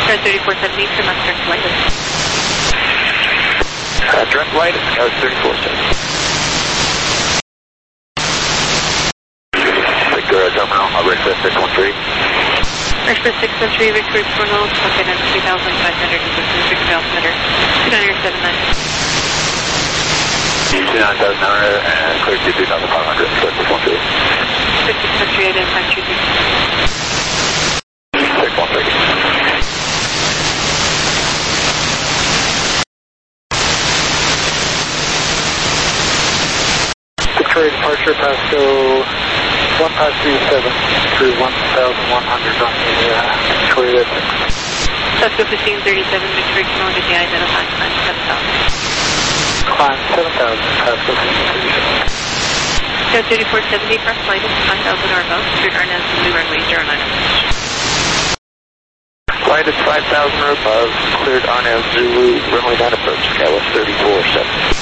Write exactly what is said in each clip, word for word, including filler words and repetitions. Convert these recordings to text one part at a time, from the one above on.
thirty-four seventy, turn left, direct light. Uh, direct light, Scout thirty-four seventy. Victoria Terminal, I'll ready for six one three. Express six one three, Victoria Terminal, pocket at three thousand five hundred, distance Victoria altimeter, two nine seven nine. two nine seven nine and clear to two thousand five hundred, six one three. six one three, identify two three. six one three. Victoria departure, Pasco one five three seven through one thousand one hundred on the uh, Victoria six. Pasco fifteen thirty-seven, Victoria Terminal, did the identify climb seven thousand. Climb seven thousand, Pasco fifteen thirty-seven. Scout thirty-four seventy, press flight is five thousand or above, cleared R N A S Zulu runway zero nine. Flight is five thousand or above, cleared R N A S Zulu, runway nine approach, Skywest thirty-four seventy.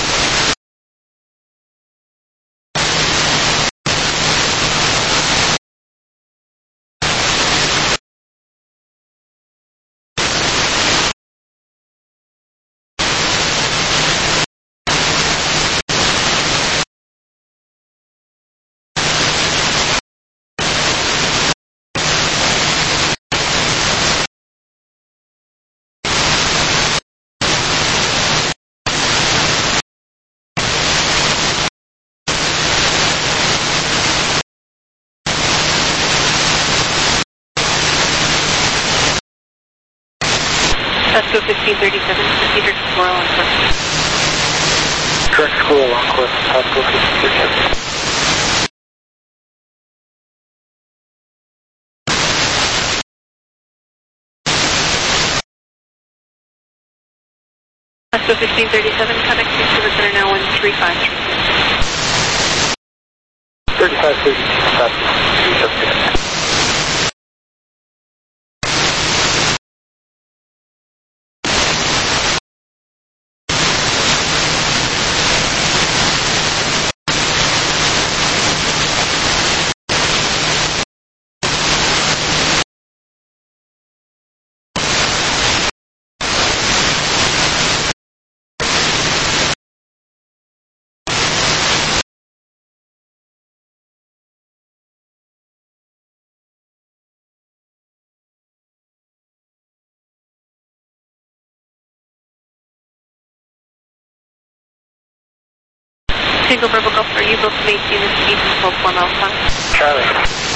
Pasco fifteen thirty-seven, procedure to Squirrel on course. Correct Squirrel on course, Pasco fifteen thirty-seven. Pasco fifteen thirty-seven, connecting to the center now one three five three. thirty-five thirty, Pasco fifteen thirty-seven. Single verbal golf, are you both maintaining the speed until four miles per hour? Charlie.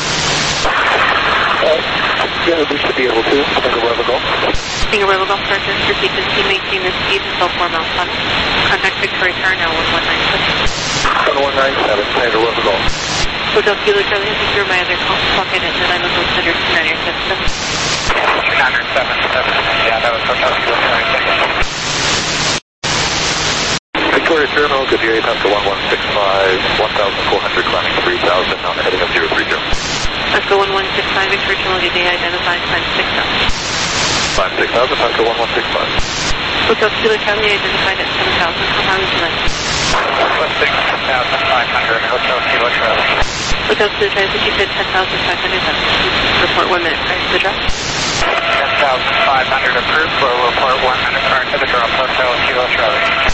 Uh, yeah, we should be able to. Single verbal golf. Single verbal golf, Roger. Proceed to maintain the speed until four miles per hour. Contact Victoria Tower now one one nine seven. one one nine seven, single verbal golf. Hotel Kilo Charlie, I think you're my other call. Pocket at the nine level center two nine seven seven. two nine seven seven, yeah, that was Hotel Kilo Charlie. Victoria Terminal, good day, Pasco one one six five, one thousand four hundred, climbing three thousand, on the heading of zero three zero. Pasco one one six five, Victoria Terminal, good day, identified, climb six thousand. Climb six thousand, Pasco one one six five. Hotel Kilo Charlie, identified at seven thousand, how high would you like? one six thousand five hundred, Hotel Kilo Charlie. Hotel Kilo Charlie, you said ten thousand five hundred, that's report one minute prior to the drop. ten thousand five hundred approved, for report one minute prior to the drop, Hotel Kilo Charlie.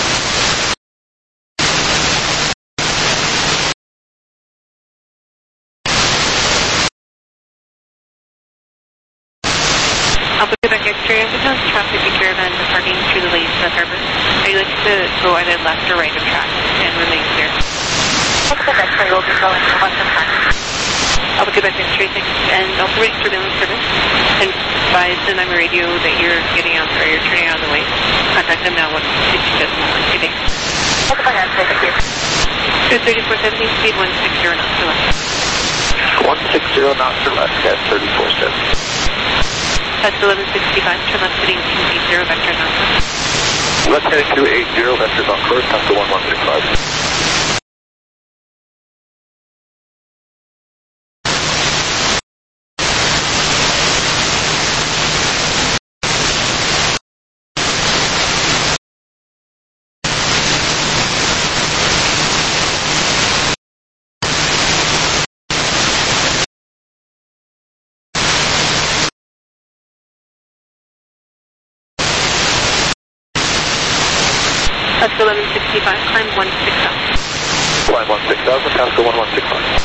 Alpha Quebec X-ray, Amphitheater, traffic and caravan departing through the lanes of Harbor. Are you likely to go either left or right of track and remain clear? Alpha Quebec X-ray will be going to left of track. Alpha Quebec X-ray, thanks. And also ready surveillance service. And advise the number radio that you're getting out or you're turning out of the way. Contact them now one six zero one today. Alpha Quebec X-ray, thank you. two thirty-four seventy, speed one six zero knots to left. one six zero knots to left, at thirty-four seventy. That's eleven sixty-five, turn left heading two eight zero, vector northwest. Left heading two eight zero, vectors on course, Pasco one one six five. Pasco eleven sixty-five, climb one six thousand. Climb one six thousand, Pasco one one six five.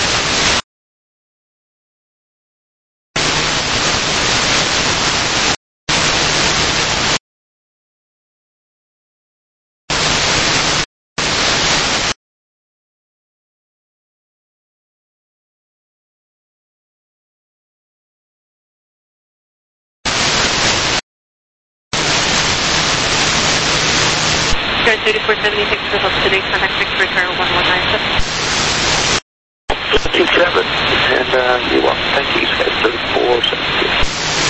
Sky thirty-four seventy-six for help today, contact six for tower one one nine seven. two seven, and uh, you want, thank you, Sky thirty-four seventy-six.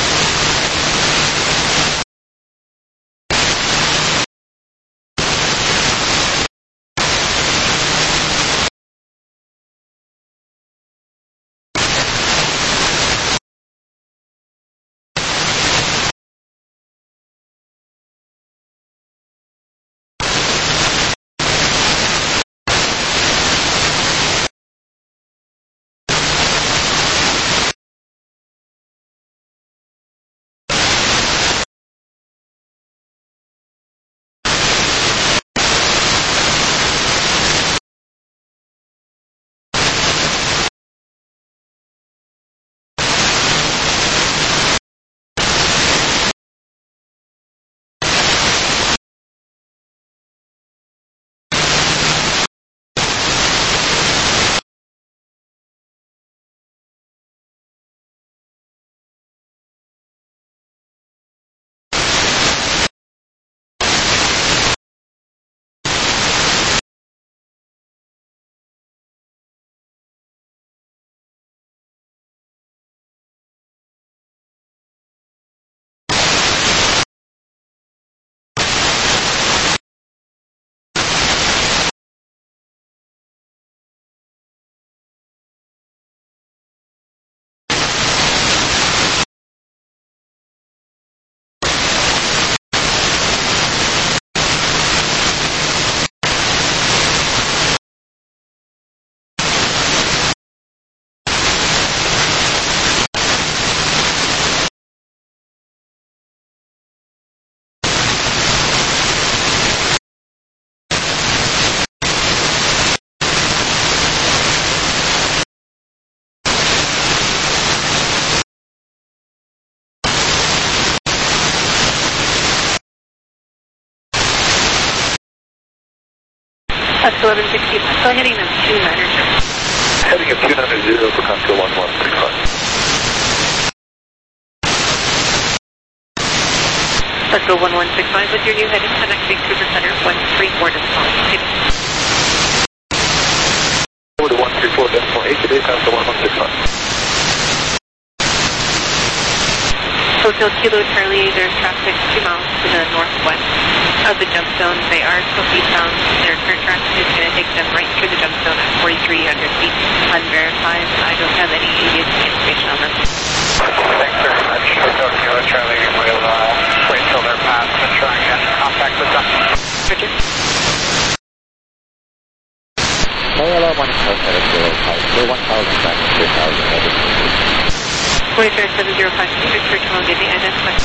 Pasco eleven sixty-five, so heading of two niner zero. Heading of two niner zero for Pasco one one six five. Pasco one one six five, with your new heading, contact Big Cruiser Center one three four decimal eight. Over to one three four decimal eight today, Pasco one one six five. Hotel Kilo Charlie, there's traffic two miles to the northwest of the jump zone. They are still eastbound. Their current traffic is going to take them right through the jump zone at forty-three hundred feet. Unverified. I don't have any immediate information on them. Thanks very much. Hotel Kilo Charlie will uh, wait till they're past and try and get contact with them. Roger. Toyota one seven zero five, one thousand back to two thousand. forty-five seven zero five, Victor Toronto, give me identified.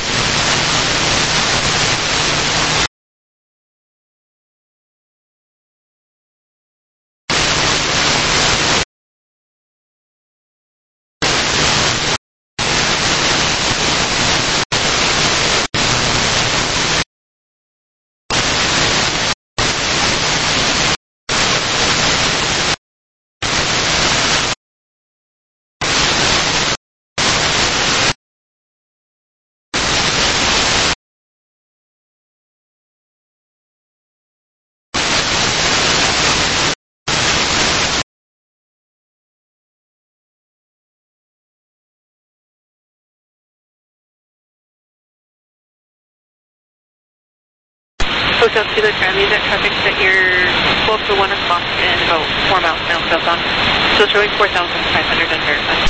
Hotel Kilo Charlie, that traffic that you're twelve to one o'clock and about four miles now southbound. So showing four thousand five hundred unverified.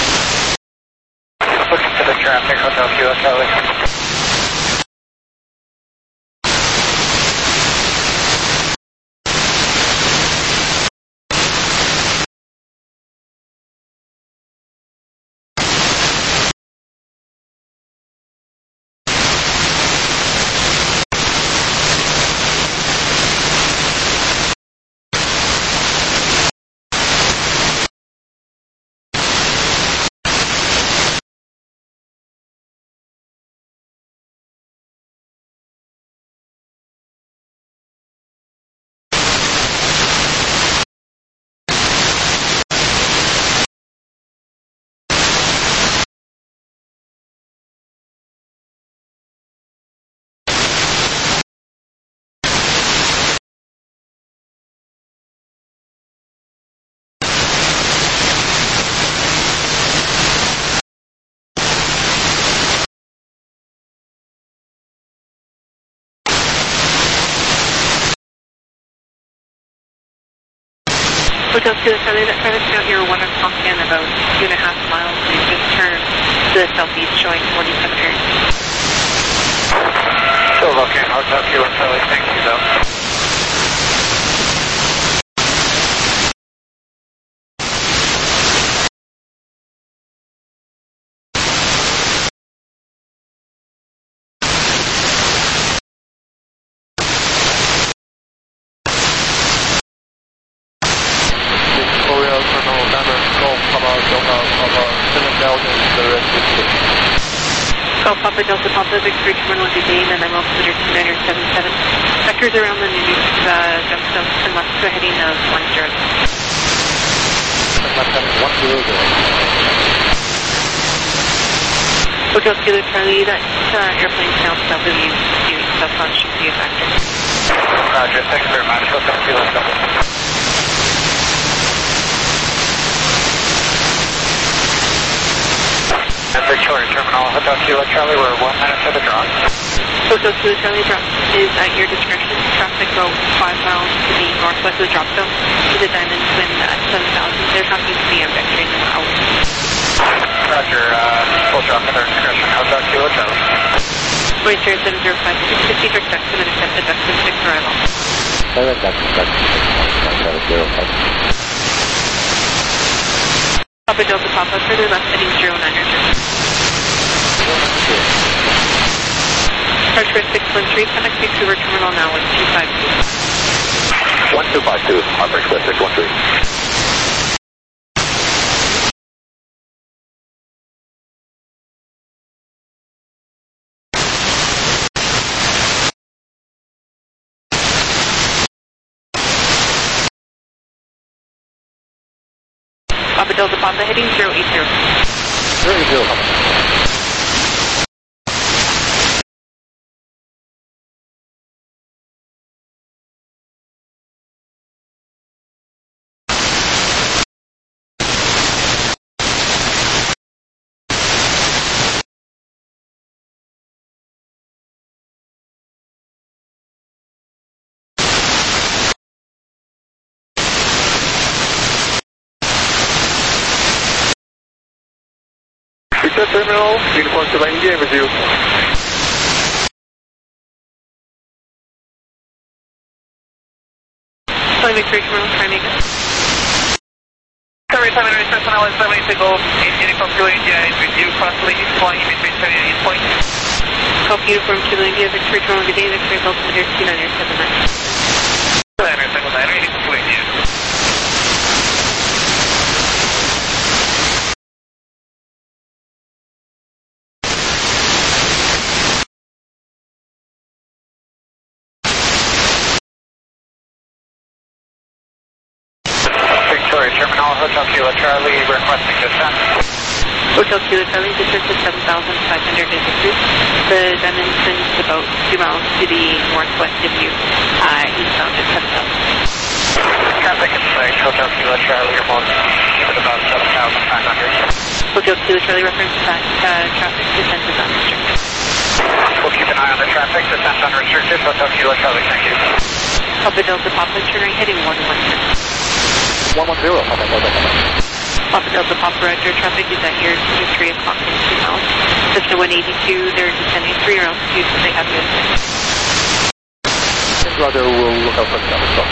Looking for the traffic, Hotel Kilo Charlie. Hotel Kilo Charlie, that traffic's out here one o'clock in about two and a half miles. We've just turned to the southeast showing forty-seven areas. Still looking, Hotel Kilo Charlie, thank you though. Golf Papa Delta Papa, Victory Terminal Dane, and I'm altimeter two nine seven seven. Vectors around the new uh, Gemstone and left to a heading of one zero. one zero zero. Hotel Kilo Charlie, that uh, airplane's now south of you, doing stuff on should be a factor. Roger, thanks very much. Hotel Kilo Charlie. And Victoria Terminal, Hotel Kilo Charlie, we're one minute to the drop. Hotel Kilo Charlie drop is at your discretion. Traffic about five miles to the northwest of the drop zone to the Diamond Twin at seven thousand. They're talking to me, I'm vectoring them out. Roger, uh, full drop at our discretion, Hotel Kilo Charlie. Voyager seven zero five six, fifty direct ducks and accepted ducks and six arrival. Seven ducks, ducks, seven zero five. Papa Delta Papa, further left heading zero nine zero. Charge six one three, Contact Vancouver Terminal now with two five two. one two five two, Contact Express six one three. Papa Delta Papa heading zero eight zero. zero eight zero, Victor Terminal, Uniform to India with you. Flying Victory Terminal, try and make it. Sorry, seven hundred personnel is seven to go in Uniform to India is with you, crossly, flying in between seven and eight points. Golf Uniform Kilo India, Victory Terminal, good day, Victory altimeter two nine seven nine. seven hundred seven nine, Uniform to India. Victoria Terminal, Hotel Kilo Charlie, requesting descent. Hotel Kilo Charlie, descent to seven thousand five hundred two. The Diamond Twin is about two miles to the northwest of you, uh, eastbound at seven thousand. Traffic in sight, Hotel Kilo Charlie, you're most at about seven thousand five hundred. Hotel Kilo Charlie, reference that uh, traffic descent is unrestricted. We'll keep an eye on the traffic, descent unrestricted, Hotel Kilo Charlie, thank you. Papa Delta Papa, turn right heading one one zero. one one zero, Papa Delta Papa. Papa Delta Papa, roger, traffic is at your two three o'clock in two miles. Just to one eighty-two, they're descending three or altitude, so they have you. Roger, we'll look out for the traffic stop.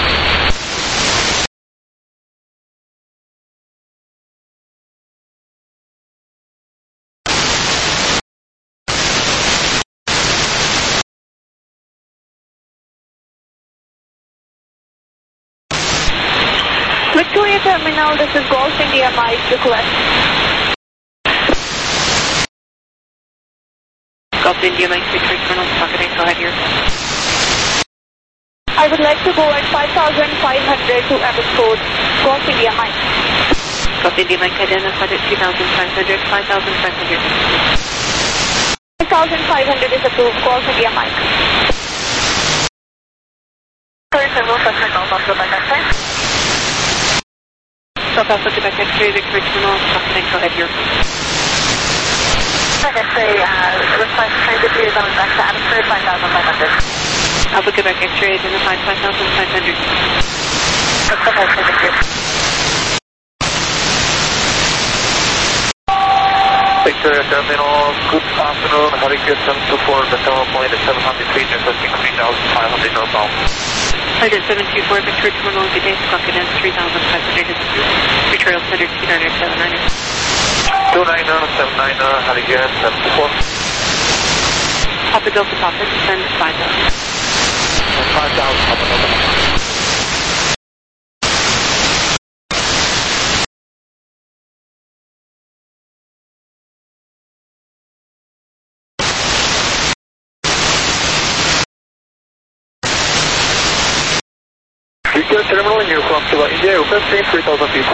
Victoria Terminal, this is Golf India Mike request. Golf India Mike, Victory Terminal, Pocket Echo, go ahead here. I would like to go at five thousand five hundred to Abbotsford. Golf India Mike. Golf India Mike identified at two thousand five hundred, five thousand five hundred. five thousand five hundred is approved. Golf India Mike. Sorry, sir, we'll touch my golf off the back side. South Alpha Quebec X-ray, Victory Terminal, Pocket Echo, go ahead here. Like I say, uh, request transit is on back to Abbotsford, five thousand five hundred. Alpha Quebec X-ray identified five thousand five hundred. Victoria Terminal, good afternoon, Hurricane seven two four, the tower point is seven hundred feet, requesting three thousand five hundred northbound. Hurricane seven two four, Victoria Terminal, good day, clock it in three thousand five hundred is approved. Victoria Center two niner seven niner. two niner seven niner, Hurricane seven two four. Papa Delta Papa, descend five thousand. five thousand, Papa Delta Papa. Victoria Terminal in your from Cuba, India, requesting three thousand feet.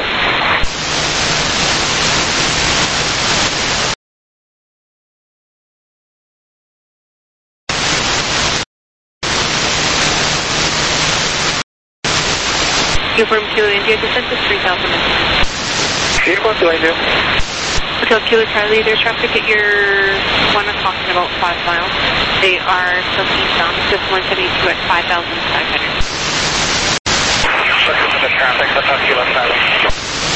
Uniform Kilo India, descent is three thousand. Uniform Kilo India. Hotel Kilo Charlie, there's traffic at your one o'clock in about five miles. They are southeastbound, just one seventy-two at five thousand five hundred. Listen to the traffic, Hotel Kilo Charlie.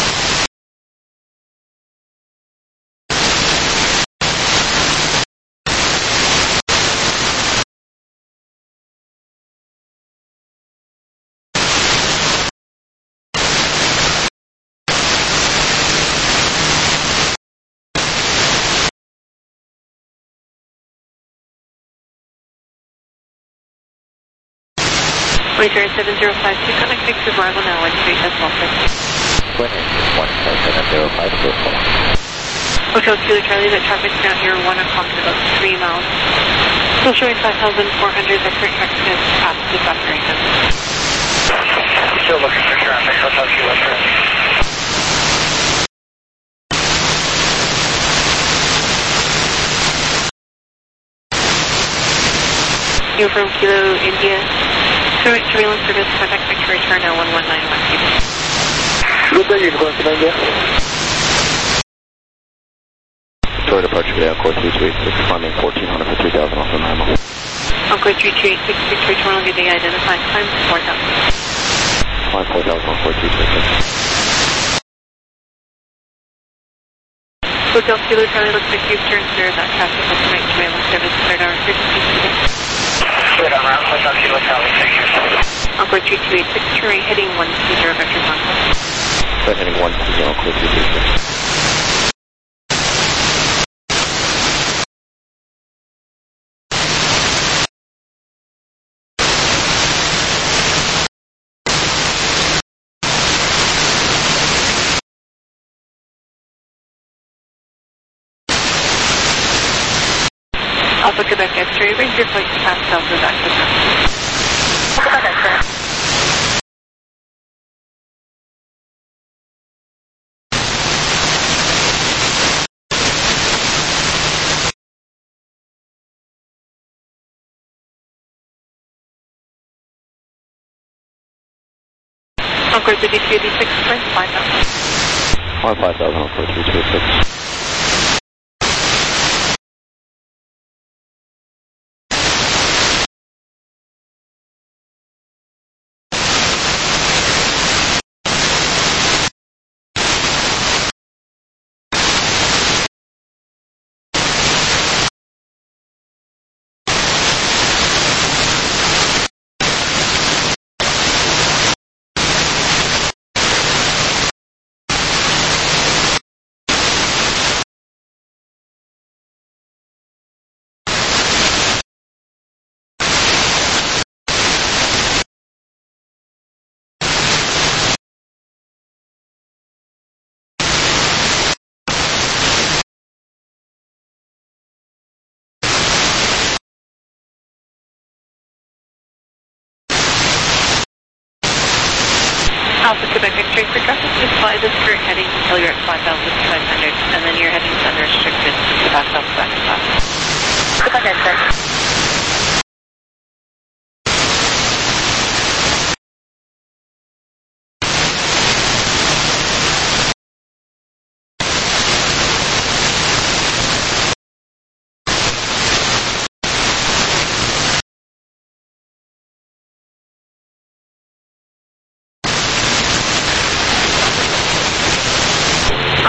Victoria seven zero five two, connect six with arrival now, one three, that's all, sir. Twin engine one seven zero five two four. Hotel Kilo Charlie, that traffic's now here one o'clock in about three miles. Still showing five thousand four hundred, the current traffic is past this operation. Still looking for traffic, Hotel Kilo Charlie. Uniform Kilo India, surveillance service, contact Victoria Terminal one one nine one two. Good day, Uniform Kilo India. Victoria departure today, Encore three two eight six, climbing fourteen hundred for three thousand off the Nemo. Encore three two eight six, Victoria Terminal, good day, identify, climb four thousand. Climb four thousand, Encore three two eight six. Hotel Kilo Charlie, looks like you've turned clear of that traffic, let's make surveillance service, third hour, thirty-six today. Good, I'm around Hotel Kilo Charlie, thank you. Encore three two eight six, terrain heading one two zero, vector contact. Twin heading one two zero, Encore three two eight six. Alpha Quebec X-ray, raise your flight to pass south of access. Quebec X-ray. Encore three two eight six, climb five thousand. Climb five thousand, Encore three two eight six. Alpha Quebec X-ray for traffic, just fly this current heading until you're at five thousand five hundred, and then your heading's unrestricted to pass off the back of that. Quebec X-ray.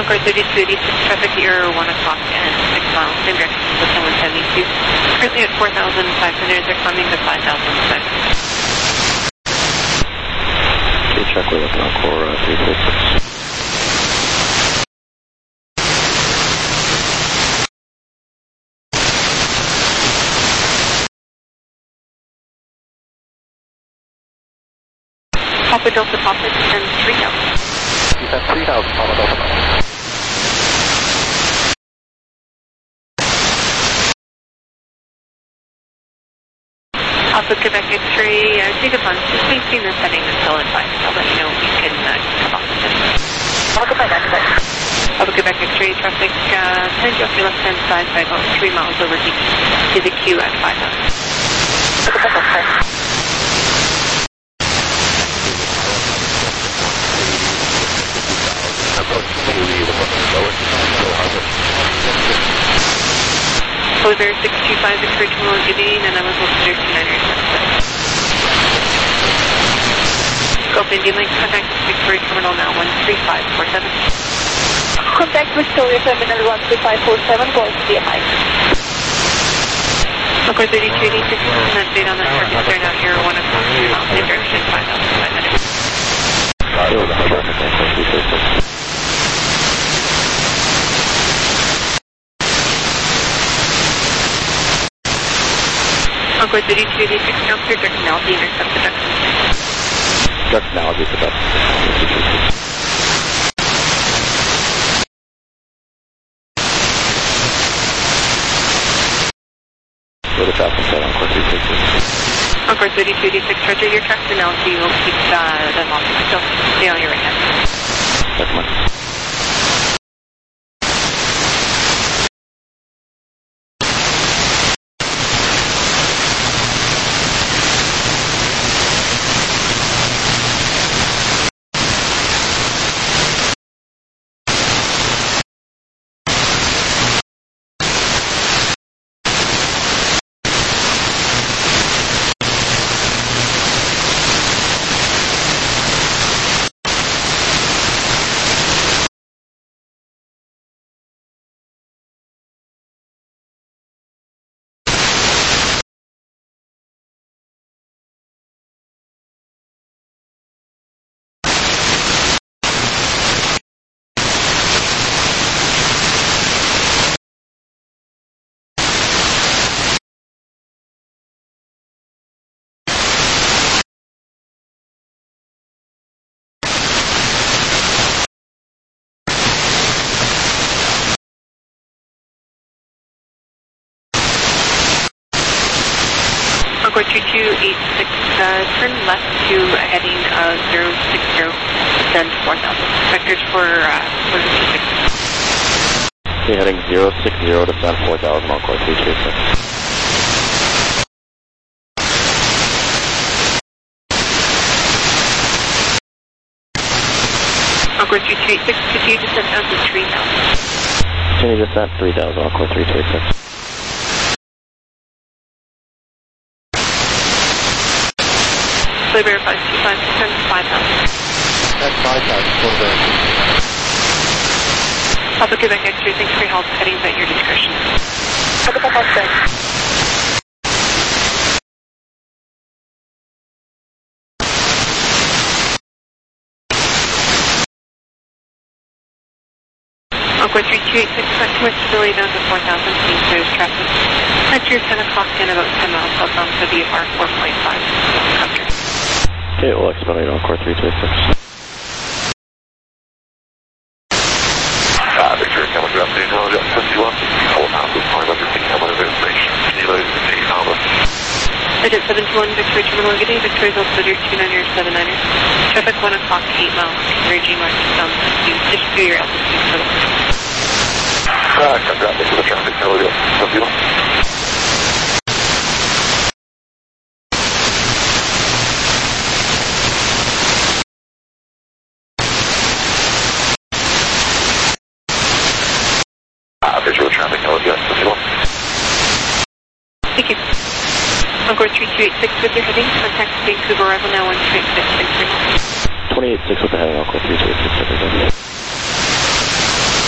Encore thirty-two eighty-six, traffic error, one o'clock and six miles, same direction, position one seventy-two. Currently at four thousand five hundred, they're climbing to five thousand five hundred. Okay, check, we're looking on core uh, three three six. Papa Delta Papa, and three thousand. Descend three thousand, Papa Delta Papa. Also Quebec X-ray, uh, take a bunch, just maintain the setting until advised. I'll let you know if you can uh, come off the system. Welcome back, X-ray. Also Quebec X-ray, traffic, uh, turn you off your left-hand side by about three miles over to, to the queue at five thousand. Welcome back, X-ray. Closer six two five, X-ray terminal Gideon, and I'm level two niners. Gulf Indian Link, contact Victoria Terminal now one three five four seven. Contact Victoria Terminal one three five four seven, Gulf India Mike. Encore thirty-two eighty-six, an update on that target clear now here, one o'clock, three miles, same direction, five thousand five hundred. Encore thirty-two eighty-six, now clear directionality, intercept the junction. Directionality for that. Go to traffic set on core three three six. Encore thirty-two eighty-six, Roger, your directionality will keep uh, them off. So stay on your right hand. That's much. Encore two two eight six, uh, turn left to a heading of zero six zero, descend four thousand. Vectors for uh, for the two six. Okay, heading zero six zero, descend four thousand on core three three six. Encore two two eight six, continue descent down to three thousand. Continue descent three thousand on core three three six. Clear five two five, descend five thousand. That's five thousand, full verify. Papa Quebec X-ray, thanks for your help. Headings at your discretion. Welcome back, X-ray. Encore three two eight six, not too much stability down to four thousand feet. There's traffic at your ten o'clock in about ten miles southbound W R four point five. After. Okay, we'll expedite on core three three six. Uh, Victoria, come on, update now, just fifty-one, four thousand five hundred feet, come on, information, kilo, eight Alpha. Agent seven two one, Victoria Terminal, good day, Victoria's altimeter two niners, seven niners. Traffic one o'clock, eight miles, converging north to south, just to your altitude for the Uh, come down to the traffic, hello, fifty-one. Visual traffic, hello, yes, fifty-one. Thank you. Encore three two eight six with your heading. Contact Vancouver arrival now one two eight six. Thanks very much. twenty-eight six with the heading on core three three six.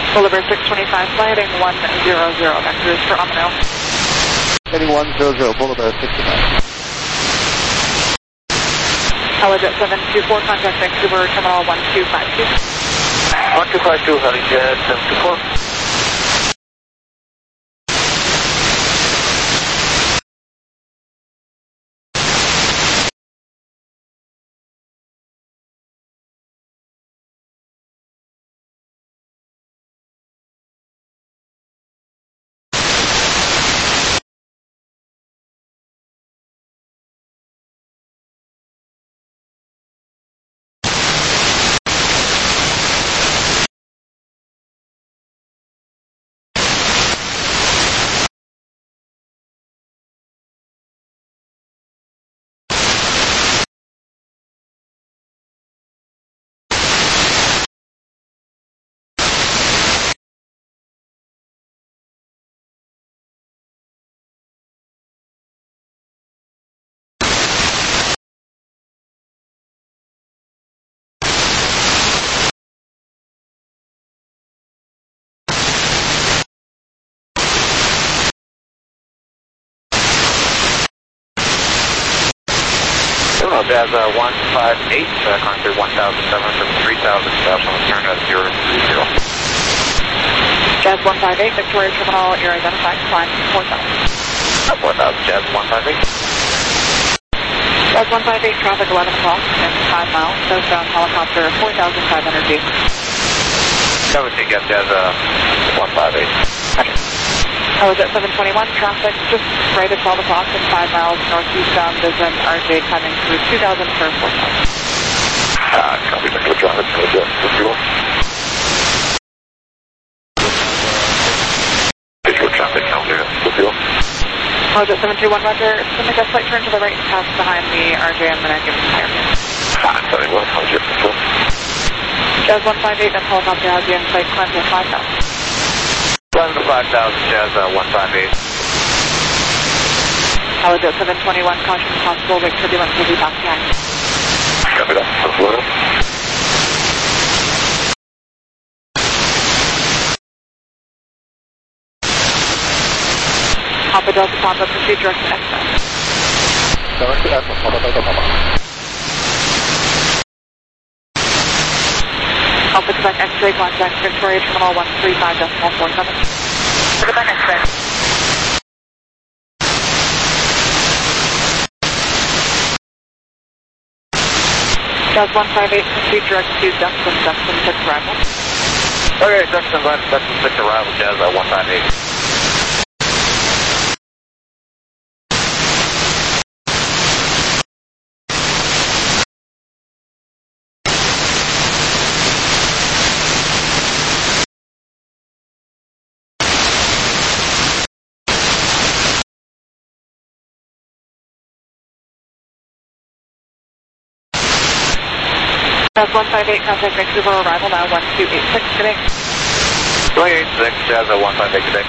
Boulevard six twenty-five, fly heading one zero zero, vectors for Omino. Heading one zero zero, Boulevard sixty-nine. Helijet seven two four, contact Vancouver, terminal one two five two. one two five two, Helijet seven two four. Hello, Jazz uh, one five eight, uh, contact one thousand seven from three thousand, south on turn at zero three zero. Jazz one five eight, Victoria Terminal, you're identified, climb four thousand. four thousand, Jazz one five eight. Jazz one five eight, traffic eleven o'clock, and five miles, southbound helicopter four thousand five hundred feet. Cover take up, Jazz uh, one five eight. Helijet seven twenty-one, traffic just right at twelve o'clock and five miles northeastbound, Vision R J timing through two thousand for four thousand. Ah, copy, Victor traffic, Helijet seven two one. Visual traffic, Helijet seven two one. Helijet seven two one, roger. It's going to make a slight turn to the right and pass behind the R J. I'm going to give it higher. Ah, sorry, well, Helijet seven two one. Jazz one five eight, that helicopter has you in flight, climb to five thousand. Climb to five thousand, Jazz uh, one five eight. Helijet seven twenty-one, caution possible wake turbulence will be back behind. Copy that, Florida. Alpha Delta Papa, proceed direct to exit. Direct to Alpha, Papa Delta Papa. Alpha Quebec X-ray, contact Victoria Terminal one three five decimal four seven. Quebec X-ray. Jazz one five eight, proceed direct to Dustin, Dustin six arrival. Okay, Dustin, Dustin six arrival, Jazz uh, one five eight. Jazz one five eight, contact Vancouver, arrival now one two eight six, good day. two eight six, Jazz uh, one five eight, good day.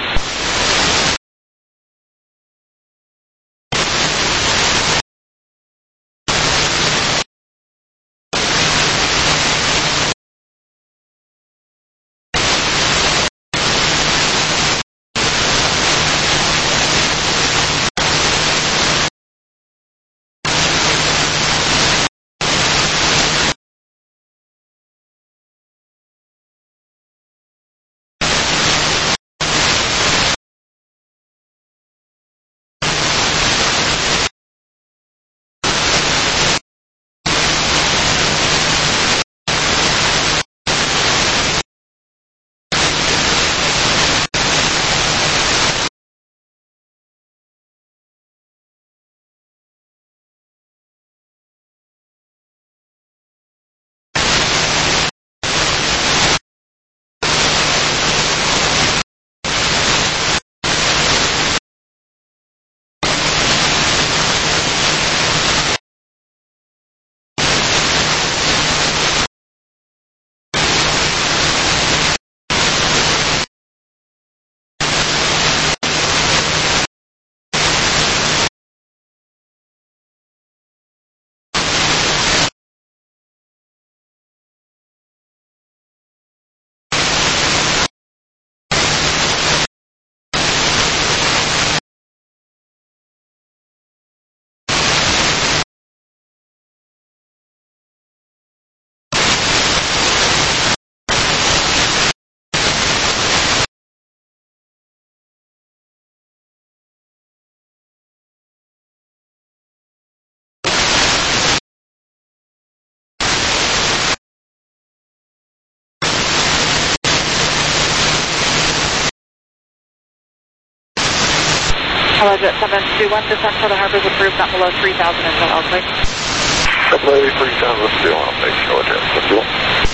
Hello, Jet seven two one, descent for the harbor is approved, not below three thousand until Elsley. Below three thousand, still on base, hello, Jet seven two one.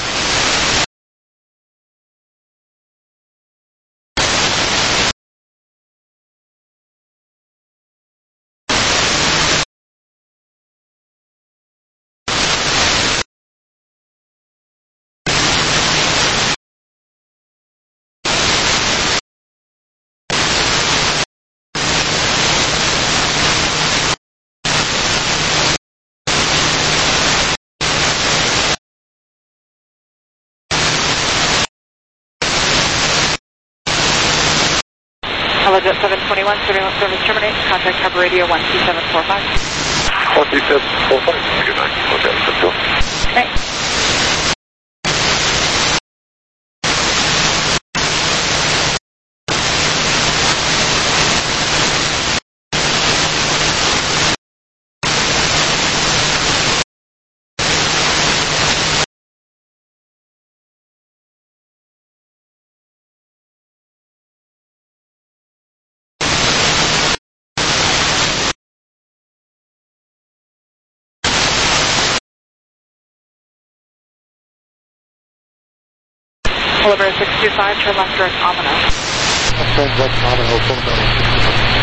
Hello, Jet seven twenty-one, surveillance service terminate, contact harbor radio one two seven four five. one two seven four five, good night, hello, Jet seven two one. Okay. Hello, Bear six two five, turn left direct Omino. Turn left nominal, full nominal.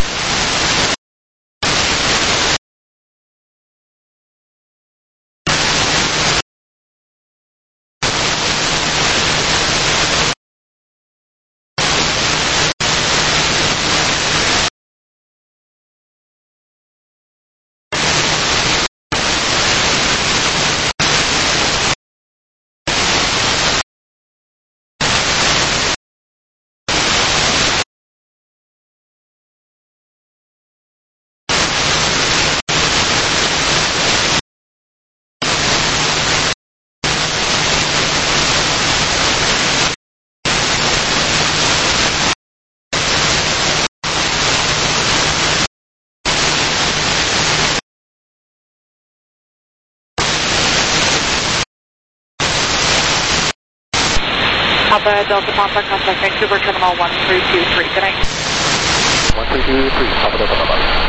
Alpha Delta Papa, contact Vancouver Terminal one three two three. Good night. one three two three, Papa Delta Papa.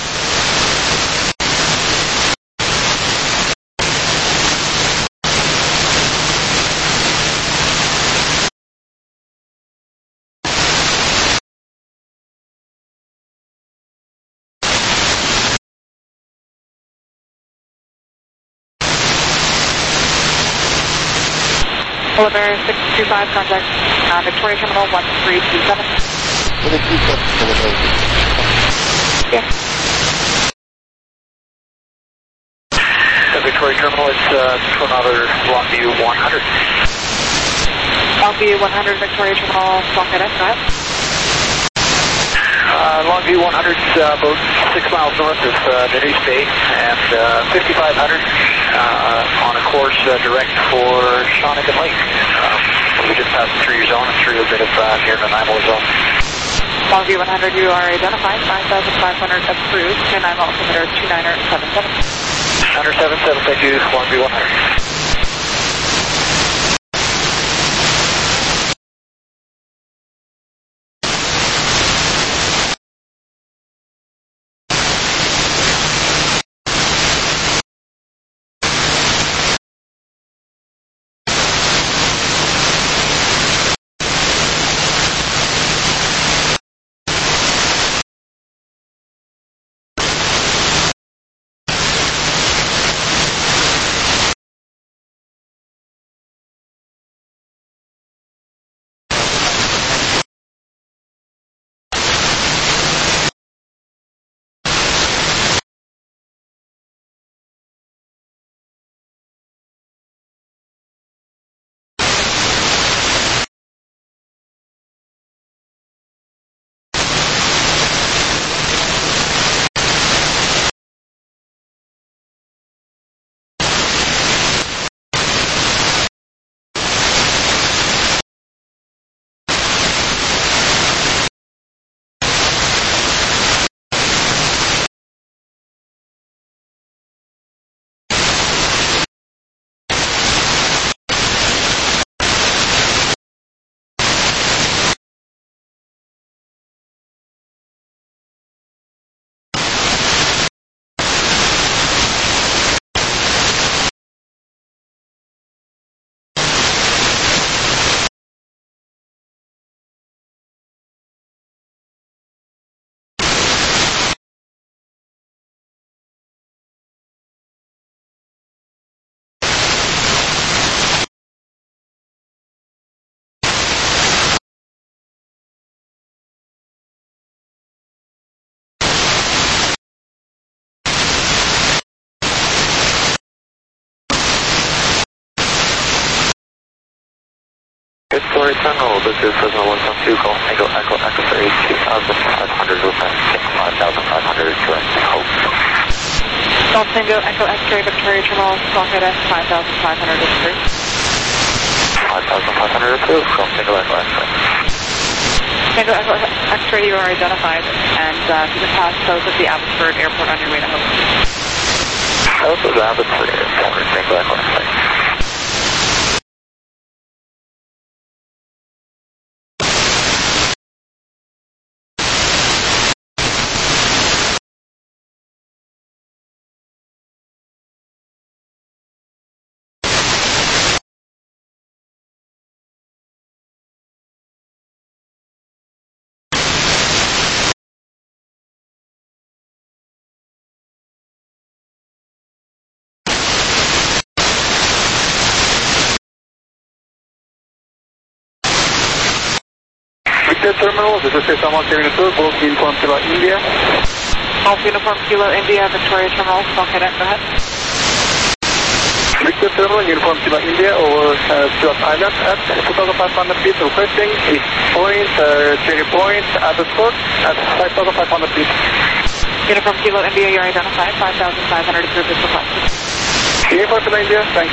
Hello, Bear six two five, contact uh, Victoria Terminal one three two seven. one three two seven, Yeah. The Victoria Terminal, it's uh, Tornado Longview one hundred. Longview one hundred, Victoria Terminal, Blockhead F, go ahead. Uh, Longview one hundred, uh, about six miles north of uh, Denise Bay, and uh, fifty-five hundred uh, on a course uh, direct for Shawnigan Lake. Um, we just passed through your zone and through a bit of uh, near Nanaimo zone. Longview one hundred, you are identified, nine thousand five hundred approved, ten nine altimeter two niner seven seven. Hunter seven seven, thank you, Longview one hundred. Victoria Terminal, this is Cessna one seven two, Golf Tango Echo X-ray two thousand five hundred, Lufthansa five thousand five hundred, correct, hope. Golf Tango Echo X-ray, Victoria Terminal, Squawk five thousand five hundred approved. five thousand five hundred approved, Golf Tango Echo X-ray. Tango Echo X-ray, you are identified, and uh, you can pass those at the Abbotsford Airport on your way to home. Those are the Abbotsford Airport, Tango Echo X-ray. Victor Terminal, this is Cessna one seven two, Golf Uniform Kilo India. Golf Uniform Kilo India, Victoria Terminal, Squawk go ahead. Victor Terminal, Uniform Kilo India, over uh, Stuart Island at two thousand five hundred feet, requesting East Point, uh, Cherry Point, Abbotsford at five thousand five hundred feet. Uniform Kilo India, you're identified, five thousand five hundred approved is requested. Uniform Kilo India, thanks.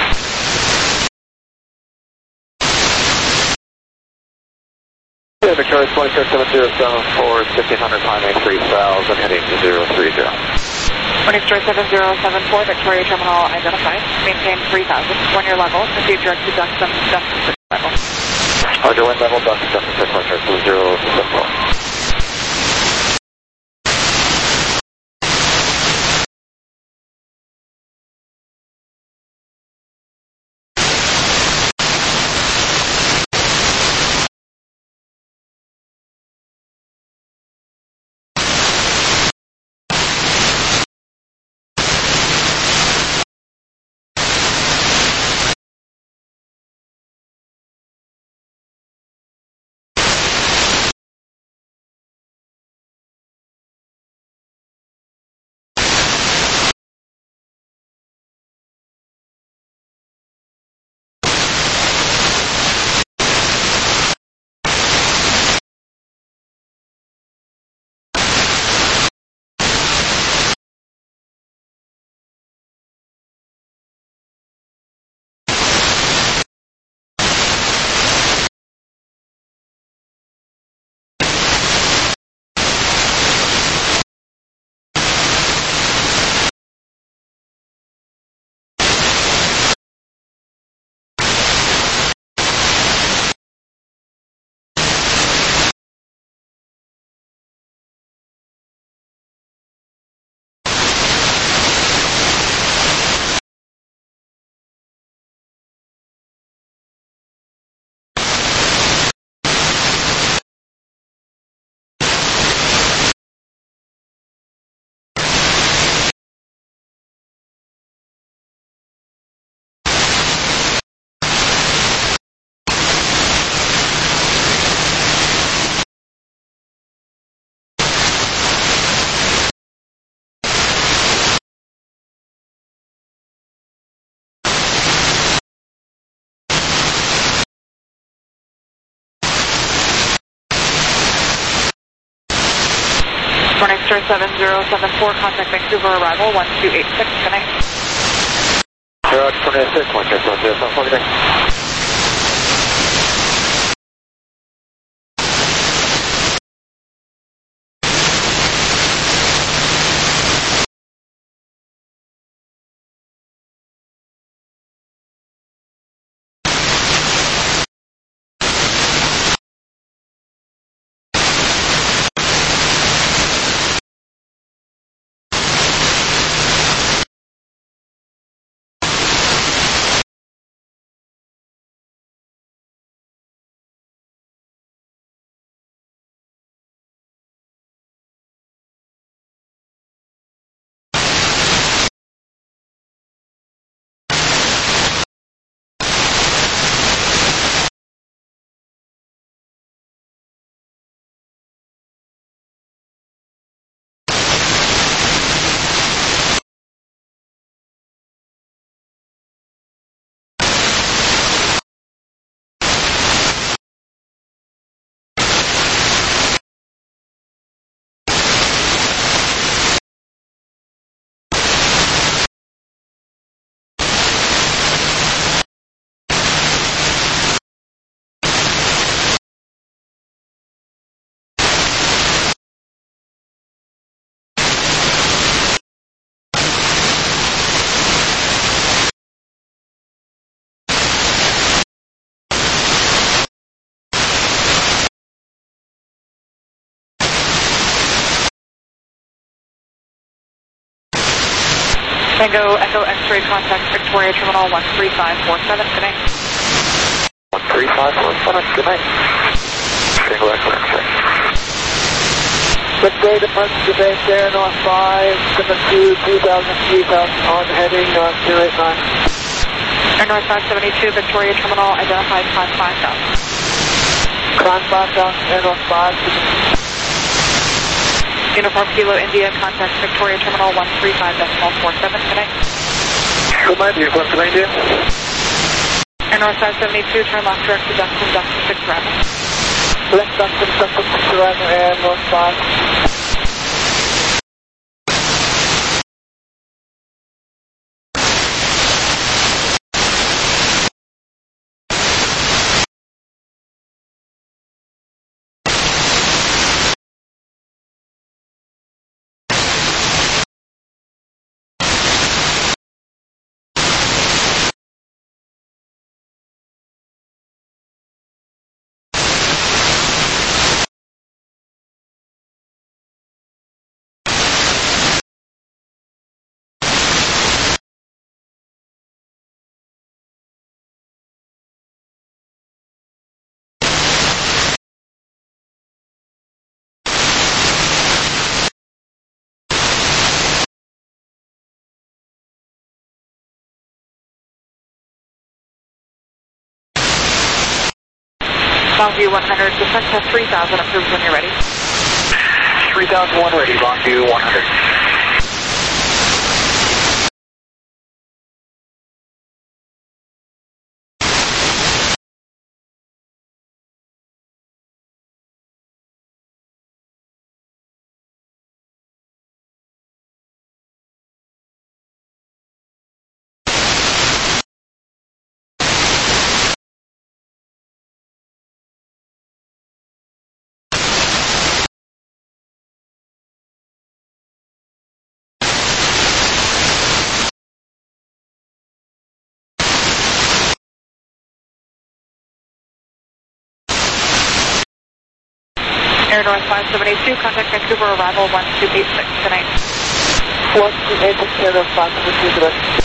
Yeah, Victoria twenty-six seven zero seven four, fifteen hundred, climb three thousand, heading to zero three zero. Morningstar seven zero seven four, Victoria Terminal identified, maintain three thousand, one year level, proceed direct to Dustin, Dustin six level. Roger, wind level, Dustin, Dustin six, Morningstar seven zero seven four. Morningstar seven zero seven four, contact Vancouver arrival, one two eight six, good night. Roger, twenty-six, Morningstar seven zero seven four, good night. Tango Echo X-ray contact Victoria Terminal one three five four seven, good night. one three five four seven, good night. Tango Echo X-ray. Good day, departure to base there, North five, seven two, two thousand, three thousand, on heading North two eight nine. Air North five seventy-two, Victoria Terminal, identified climb five thousand. Climb five thousand, Air North five. Uniform Kilo India, contact Victoria Terminal one three five four seven, good night. Good night, Uniform Kilo India. Air North five seventy-two, turn left direct to Duxton, Duxton six arrival. Left Duxton, Duxton six arrival, Air North five. Longview one hundred, descent to three thousand, approved when you're ready. three thousand one ready, Longview one hundred. Air North five seventy-two, contact Vancouver, arrival one two eight six, good night. one two eight six, Air North five seventy-two, good night.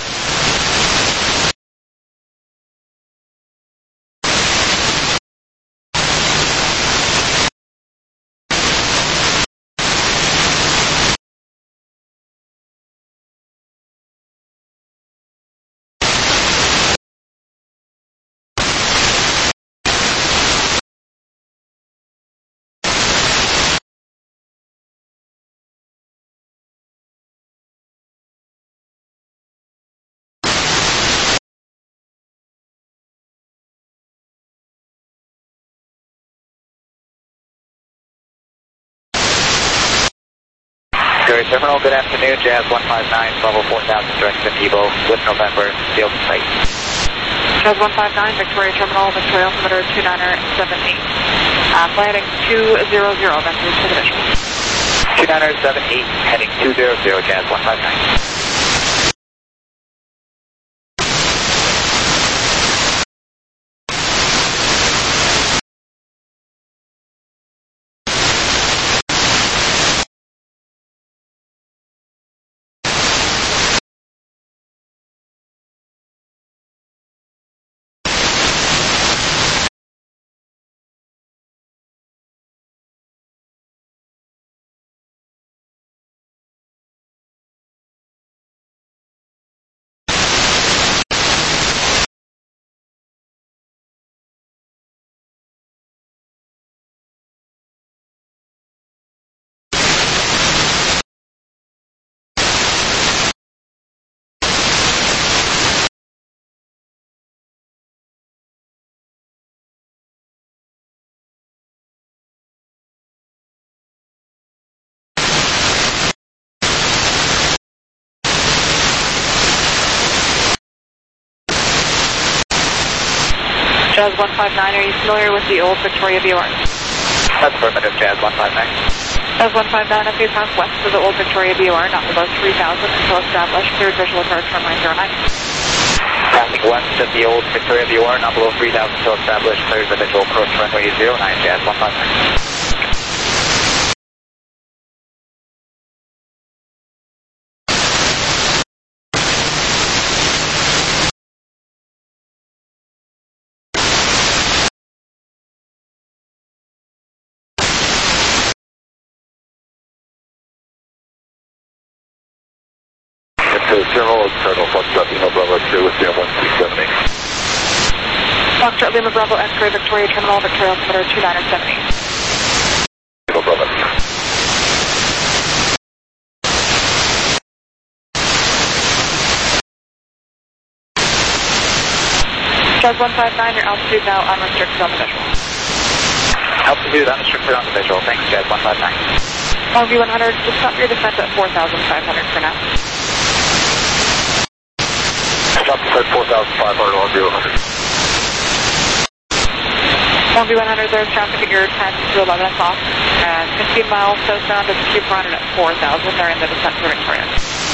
Victoria Terminal, good afternoon, Jazz one five nine, level four thousand, direct to Evo, with November, field site. Jazz one five nine, Victoria Terminal, Victoria altimeter two niner seven eight. Uh, fly heading two zero zero, Vancouver to the visual. two niner seven eight, heading two zero zero, Jazz one five nine. Jazz one five nine, are you familiar with the old Victoria V O R? That's affirmative, Jazz one five nine. Jazz one five nine, if you pass west of the old Victoria V O R, not below three thousand until established, cleared visual approach from nine zero nine. Passing west of the old Victoria V O R, not below three thousand until established, clears the visual approach runway zero nine, Jazz one five nine. Okay, General, Cardinal Foxtrot, Lima Bravo X-ray with C M one six seven eight. Foxtrot Lima Bravo X-ray, Victoria Terminal, Victoria altimeter two nine seven eight. Lima Bravo. Jazz one five nine, your altitude now unrestricted on the visual. Altitude unrestricted on the visual. Thanks, Jazz one five nine. Longview one hundred, just stop your descent at four thousand five hundred for now. Stop descent four thousand five hundred, Longview one hundred. Longview one hundred, there's traffic at your ten to eleven o'clock, and fifteen miles southbound to Q four hundred at four thousand. They're in the descent for Victoria.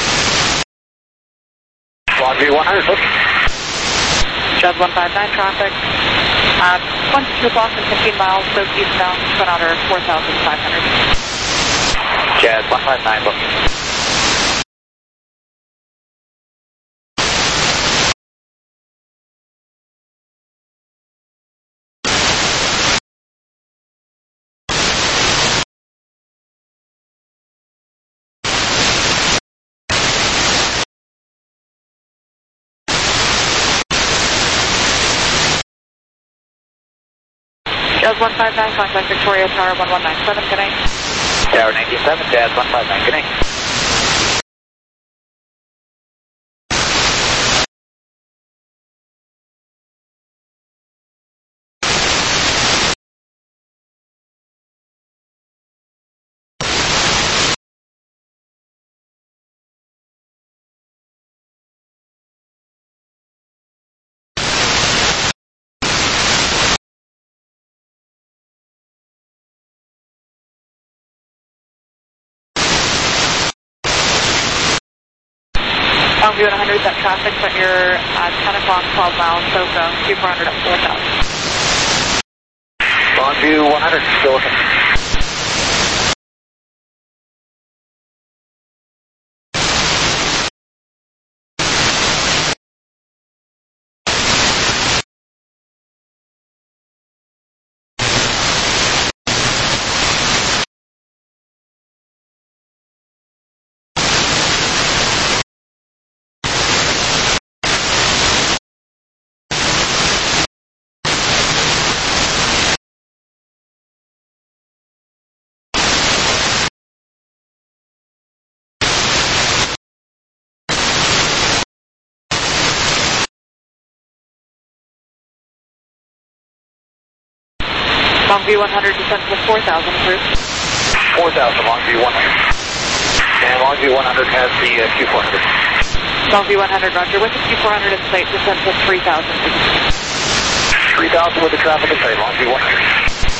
Longview one hundred, look. Jazz one five nine traffic. Uh, one to two o'clock and fifteen miles southeastbound, Twin Otter four thousand five hundred. Jazz one five nine, look. Jazz one five nine, contact Victoria Tower one one nine seven, good night. Tower ninety-seven, Jazz one five nine, good night. Longview one hundred, that traffic's at your uh, ten o'clock, twelve miles southbound, Q four hundred at four thousand. Longview one hundred, still looking. Longview one hundred, descent to four thousand, approved. four thousand, Longview one hundred. And Longview one hundred has the uh, Q four hundred. Longview one hundred, roger. With the Q four hundred in sight, descent to three thousand. three thousand with the traffic in sight, Longview one hundred.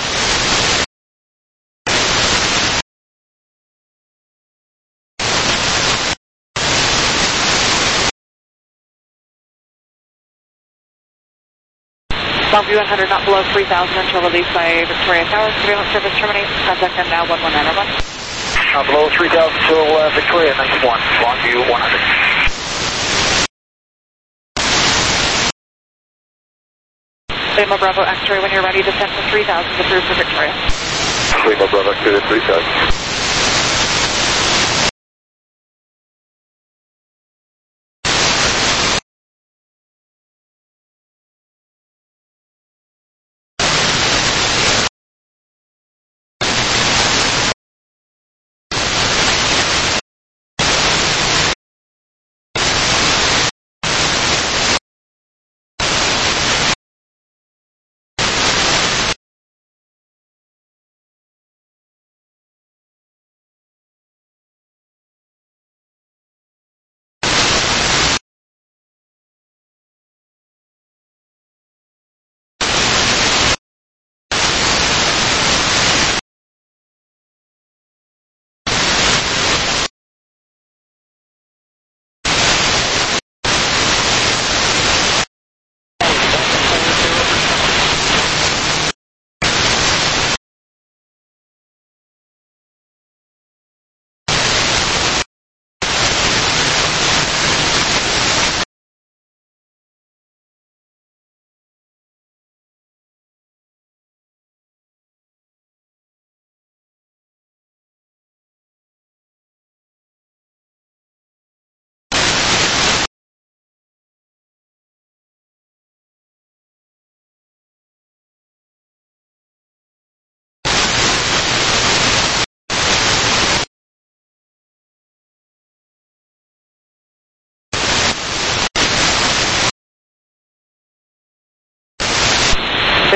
Longview one hundred, not below three thousand until released by Victoria Tower. Surveillance service terminates. Contact them now, one one nine one. Not below three thousand till uh, Victoria ninety-one, Longview one hundred. Lima Bravo X-ray, when you're ready, descent to three thousand, approved for Victoria. Lima Bravo X-ray to three thousand.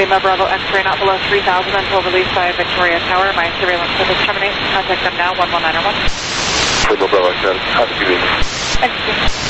Lima Bravo X-ray not below three thousand until released by Victoria Tower. My surveillance service terminates. Contact them now, one one nine oh one. Lima Bravo X-ray, how do you mean? Thank you.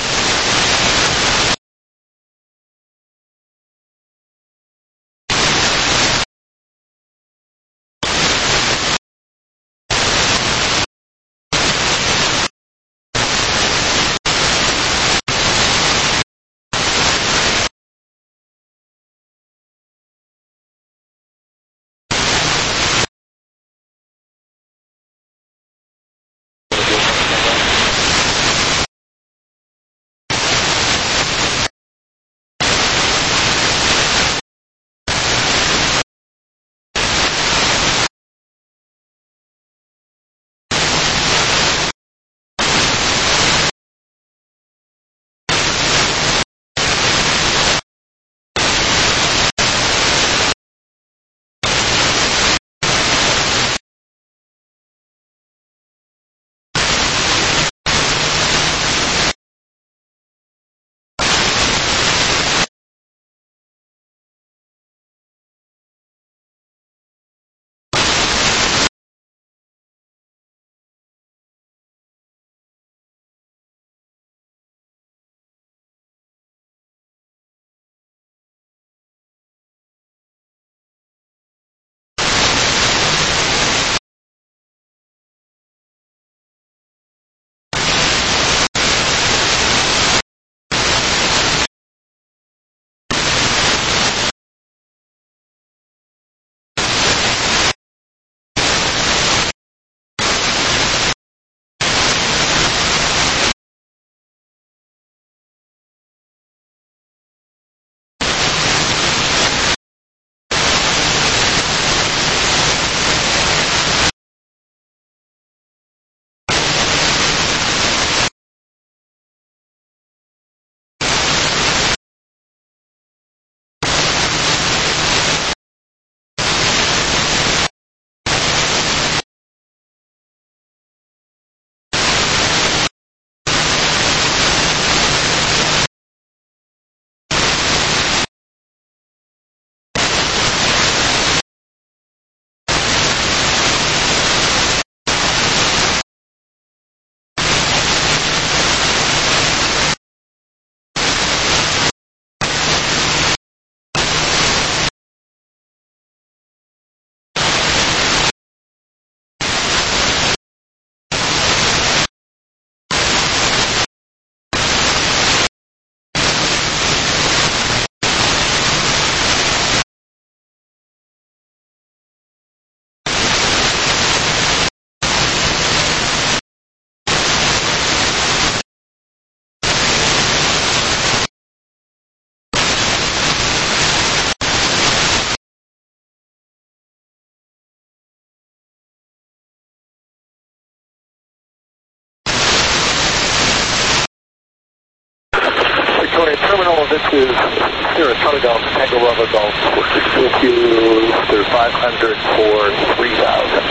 Terminal, this is Sierra Charlie Golf, Tango Bravo Golf, with you to five hundred for three thousand.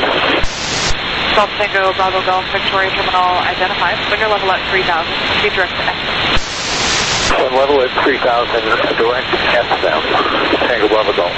Golf Tango Bravo Golf Victoria Terminal identified. When you're level at three thousand, be direct to X. When level at three thousand, direct S them, Tango Bravo Golf.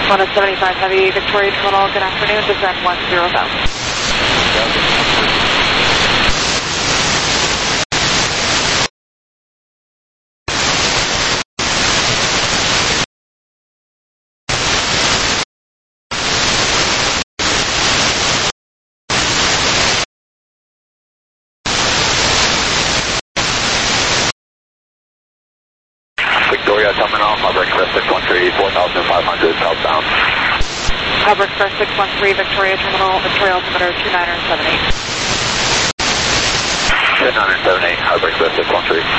one seventy-five Heavy, Victoria Terminal, good afternoon, descend one zero thousand. Victoria Terminal, Harbor Express six one three, four thousand five hundred southbound. Harbor Express six one three, Victoria Terminal, Victoria altimeter two nine seven eight. two nine seven eight, Harbor Express six one three.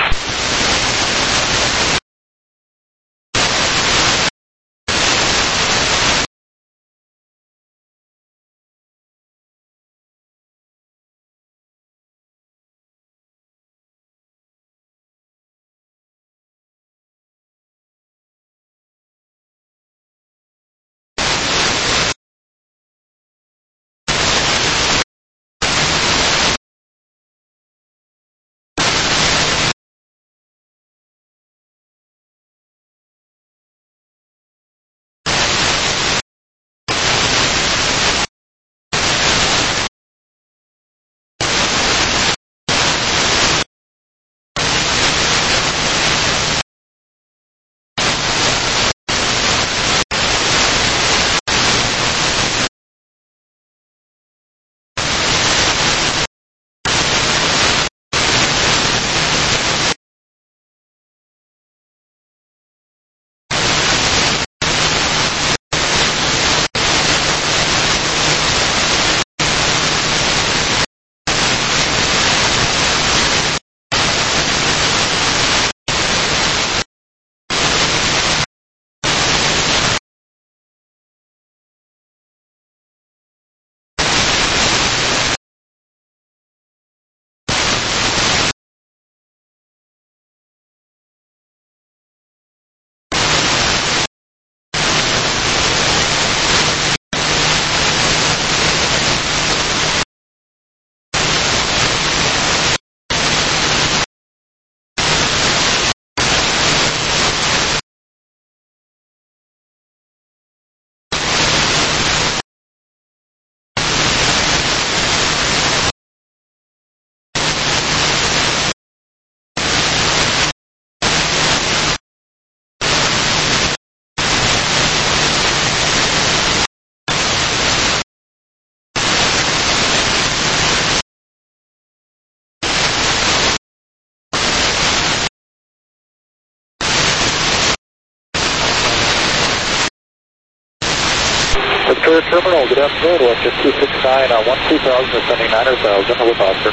Victoria Terminal, good afternoon, Westjet two six nine, uh, one two thousand, ascending niner thousand, with Oscar.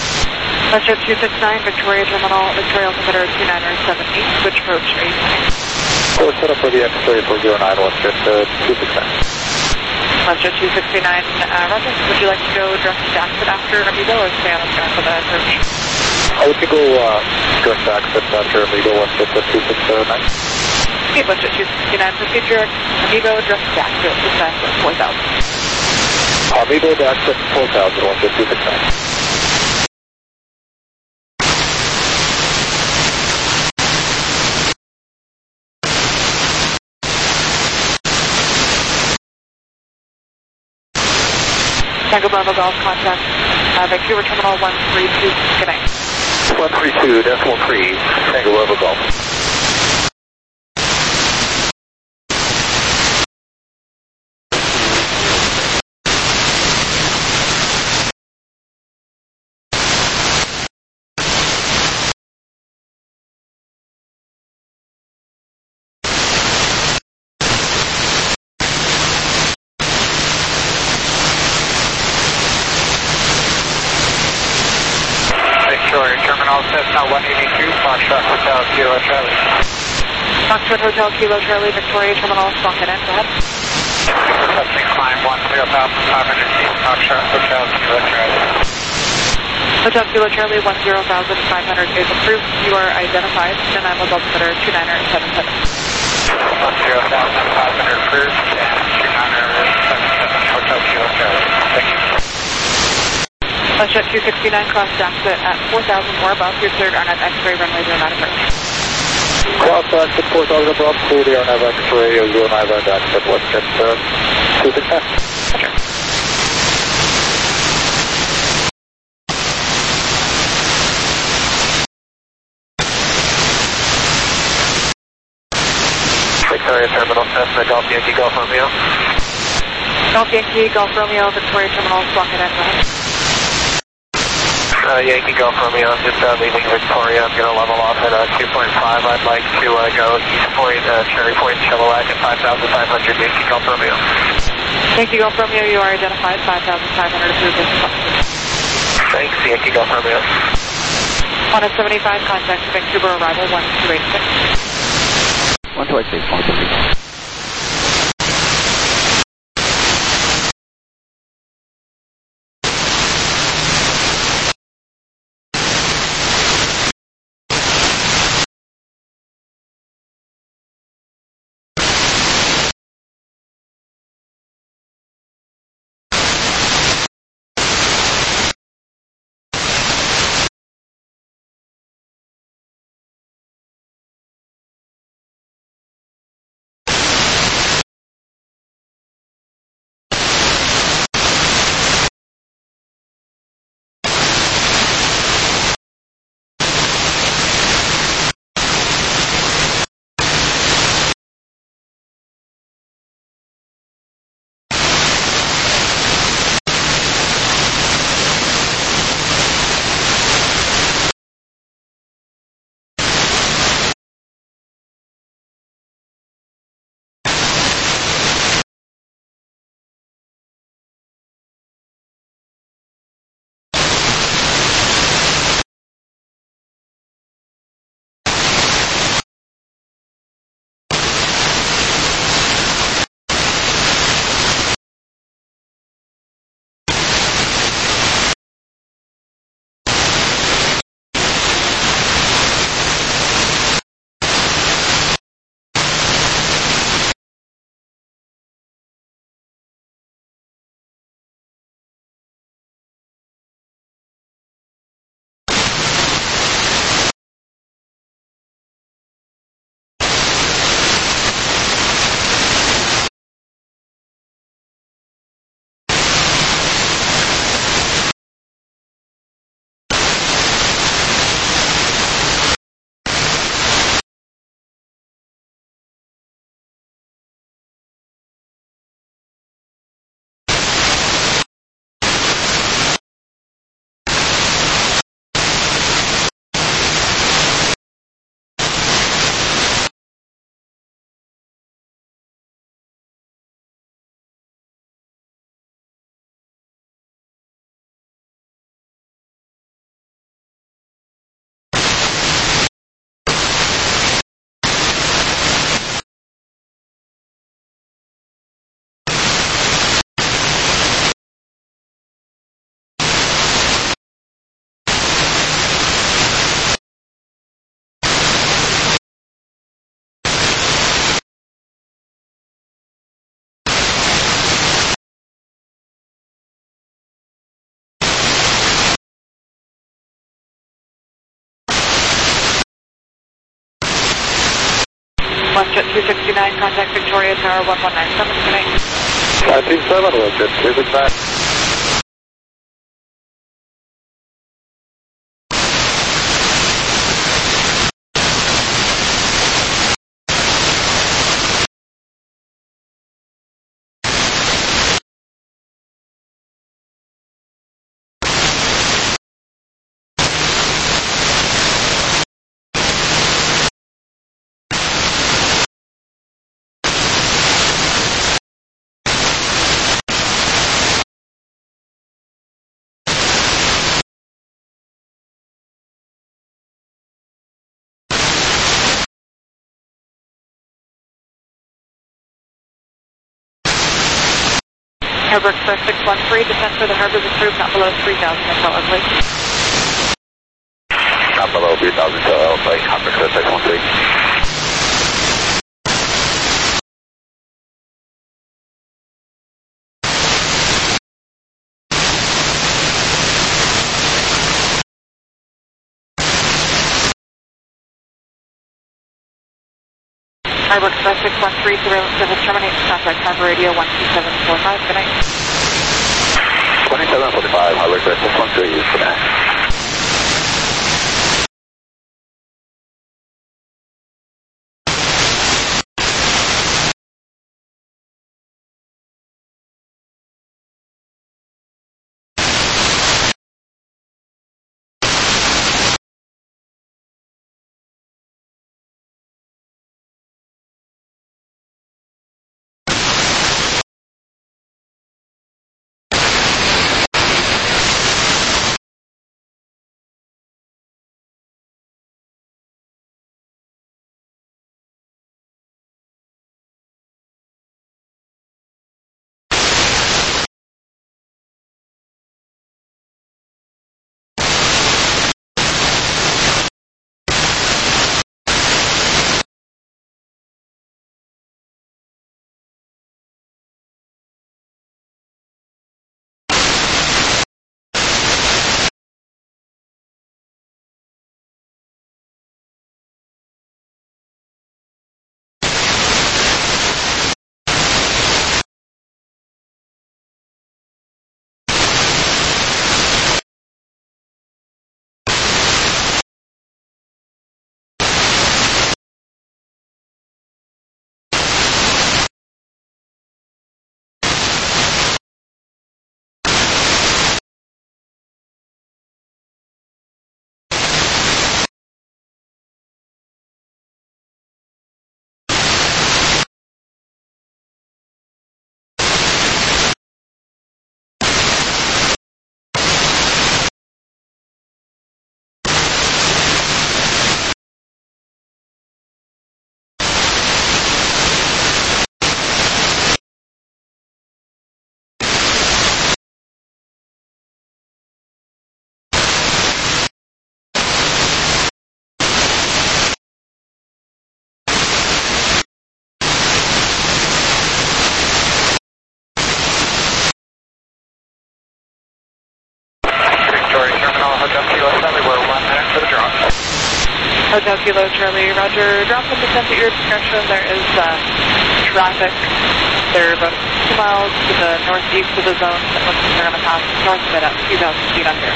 Westjet two six nine, Victoria Terminal, Victoria altimeter two nine seven eight, switch approach eight nine. We're set up for the X three four zero nine, Westjet uh, two six nine. Westjet two sixty-nine, uh, Roger, would you like to go direct to Jackson after Amigo or stay on the track for the approach? I would go uh, direct back to after Amigo, Westjet two six nine. Okay, Westjet two sixty-nine, proceed direct, Amigo, direct to Jackson, descend four thousand. Amigo to access four thousand, Westjet two six nine. Tango Bravo Golf, contact uh, Vancouver Terminal one three two, good night. one three two, decimal three, Tango Bravo Golf. Victoria Terminal, Cessna one eighty-two, Foxtrot Hotel, Kilo Charlie. Foxtrot Hotel, Kilo Charlie, Victoria Terminal, Squawk N N, go ahead. Testing climb one zero thousand five hundred feet, Foxtrot Hotel, Kilo Charlie. Hotel Kilo Charlie, one zero thousand five hundred is approved. You are identified, and I'm with altimeter two nine seven seven. one zero thousand five hundred approved, and two nine seven seven, Hotel Kilo Charlie. Thank you. Westjet two sixty-nine, cross exit at four thousand or above. You're cleared on an X-ray runway zero nine approach. Cross exit four thousand above, clear the air nav X-ray, zero nine right exit, what's it, uh, two six nine. Victoria Terminal, Cessna, Golf Yankee, Golf Romeo. Golf Yankee, Golf Romeo, Victoria Terminal, block it at Uh, Yankee Golf Romeo, just uh, leaving Victoria. I'm going to level off at uh, two point five. I'd like to uh, go East Point, uh, Cherry Point, Chilliwack at five thousand five hundred. Yankee Golf Romeo. Yankee Golf Romeo, you are identified, five thousand five hundred approved. Thanks, Yankee Golf Romeo. one oh seventy-five, contact Vancouver arrival, one two eight six. one two eight six, one two eight six. Westjet two sixty-nine, contact Victoria Tower one one nine seven, good night. five two seven, Westjet two six nine. Harbor Express six one three, descent for the harbor is approved, not below three thousand until Leslie. Not below three thousand until Leslie, Harbor Express six one three. Starbucks five six one three, surveillance service terminates. Contact Harbor Radio one two seven four five. Good night. twenty-seven forty-five, Harbor Radio six one three, good night. Hotel Kilo Charlie, Roger. Drop and descent at your discretion. There is uh, traffic. They're about two miles to the northeast of the zone. That looks like they're going to pass north of it at two thousand feet under.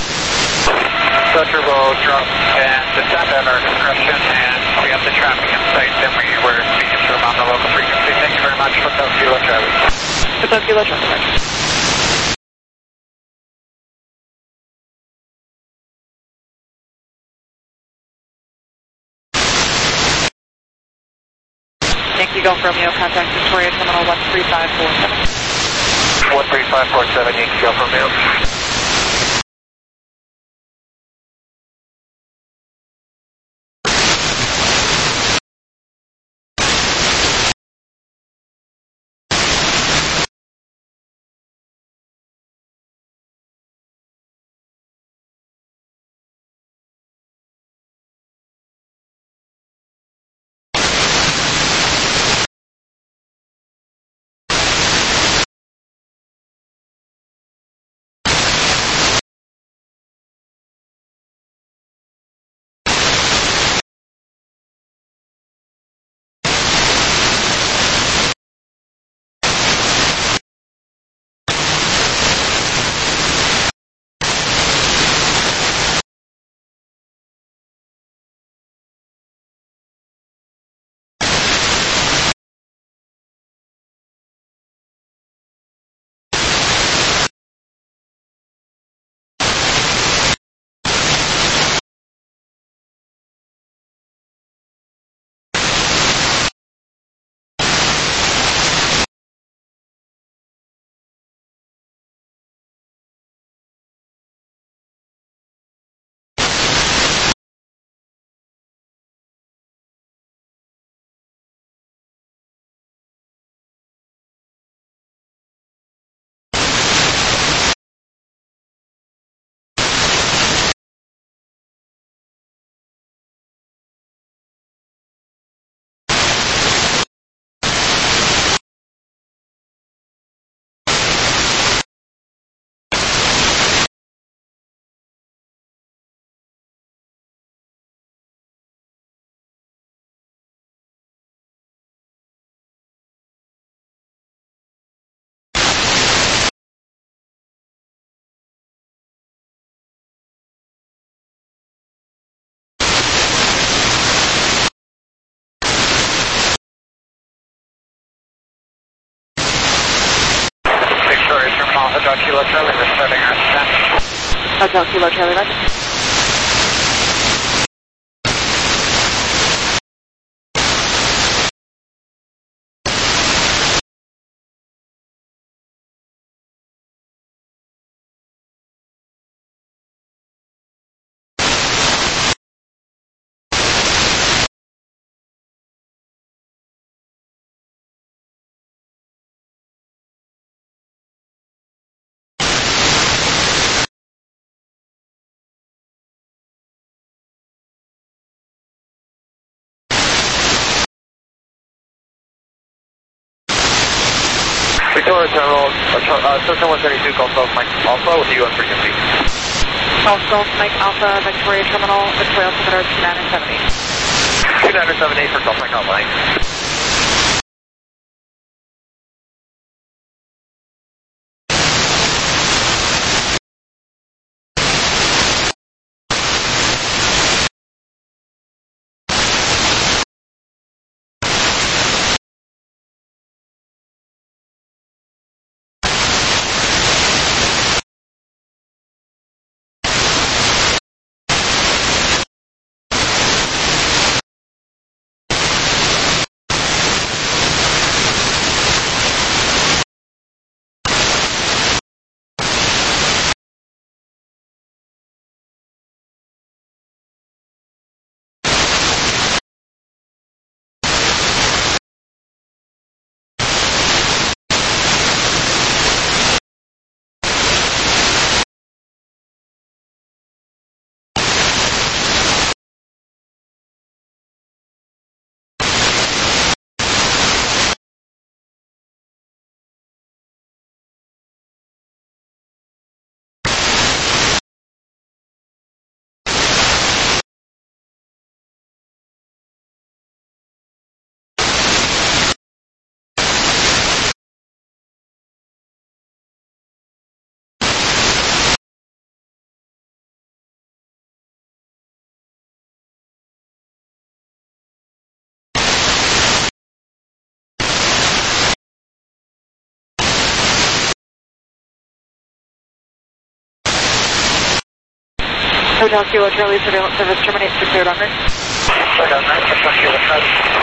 So turbo drop and descend at our discretion, and we have the traffic in sight, and we were speaking to them on the local frequency. Thank you very much. Hotel Kilo Charlie. Hotel Kilo Charlie, Roger. Yankee Golf Romeo, contact Victoria Terminal one three five four seven. one three five four seven, Yankee Golf Romeo. Kilo Charlie, we're starting our descent. Hotel Kilo Charlie, Roger. Victoria Terminal, uh, Cessna one thirty-two, Gulf Gulf Mike Alpha with the U S frequency. Gulf Gulf Mike Alpha, Victoria Terminal, Victoria altimeter two nine seven eight. two nine seven eight for Gulf Mike Alpha. Hotel Kilo Charlie, surveillance service terminates, declared on route. Cleared on route, Hotel Kilo Charlie.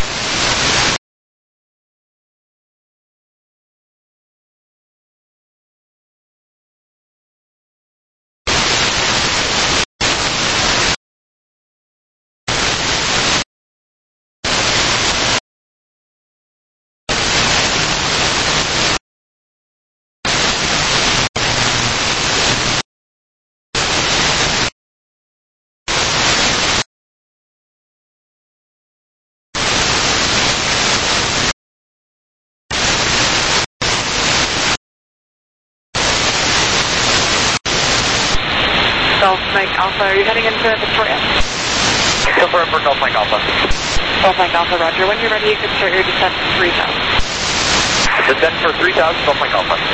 Gulf Mike Alpha, are you heading into Victoria? Confirm for Gulf Mike Alpha. Gulf Mike Alpha, Roger. When you're ready, you can start your descent for three thousand. Descent for three thousand, Gulf Mike Alpha.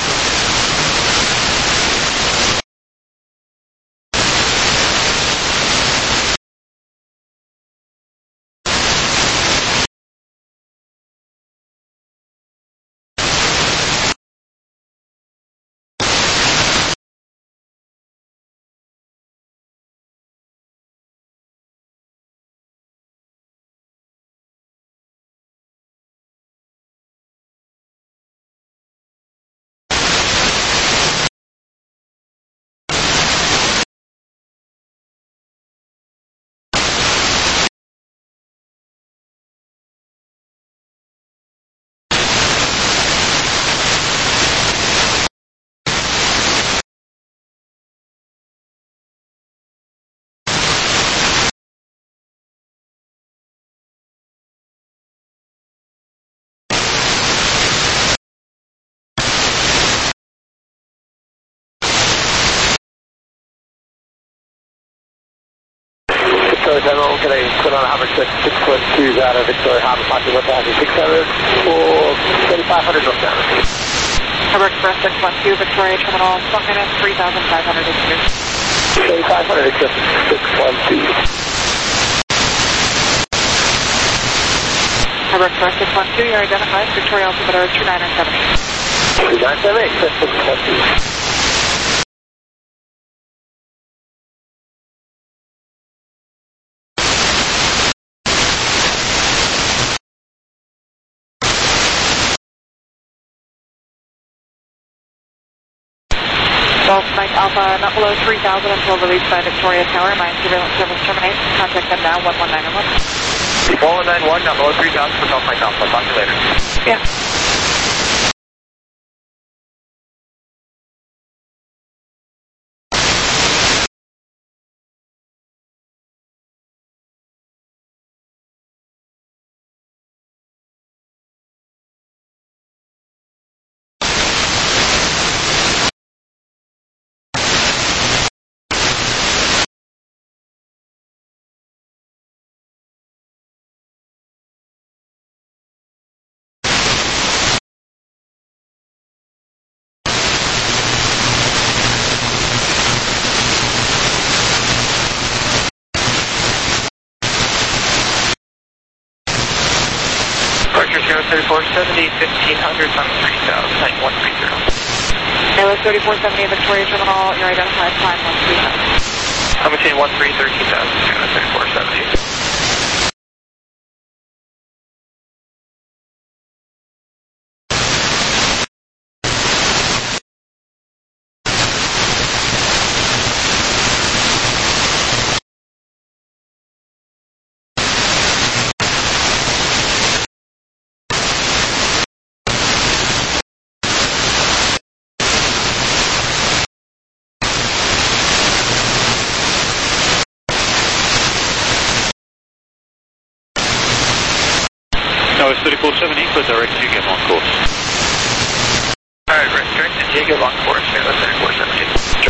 Victoria General, can I put on a Hammer six foot two out of Victoria Hammer, possibly one thousand six hundred or thirty-five hundred North Down. Hammer Express six one two, Victoria Terminal, plus minus three thousand five hundred meters. thirty-five hundred Express six one two. Hammer Express six one two, you're identified, Victoria altimeter two nine seven eight. three nine seven eight, six six one two. Golf Mike Alpha, not below three thousand until released by Victoria Tower. My surveillance service terminates. Contact them now, one one nine one. one one nine one, not below three thousand for Golf Mike Alpha. Talk to you later. Yeah. thirty-four seventy, fifteen hundred on three thousand, nine one three zero. Airless thirty-four seventy, Victoria Terminal, your identified time, one three thousand. I'm between one three, thirteen thousand, thirty-four seventy. No, it's thirty-four seventy, but direct to get on course. Alright, direct to Jacob on course, here, that's thirty-four seventy.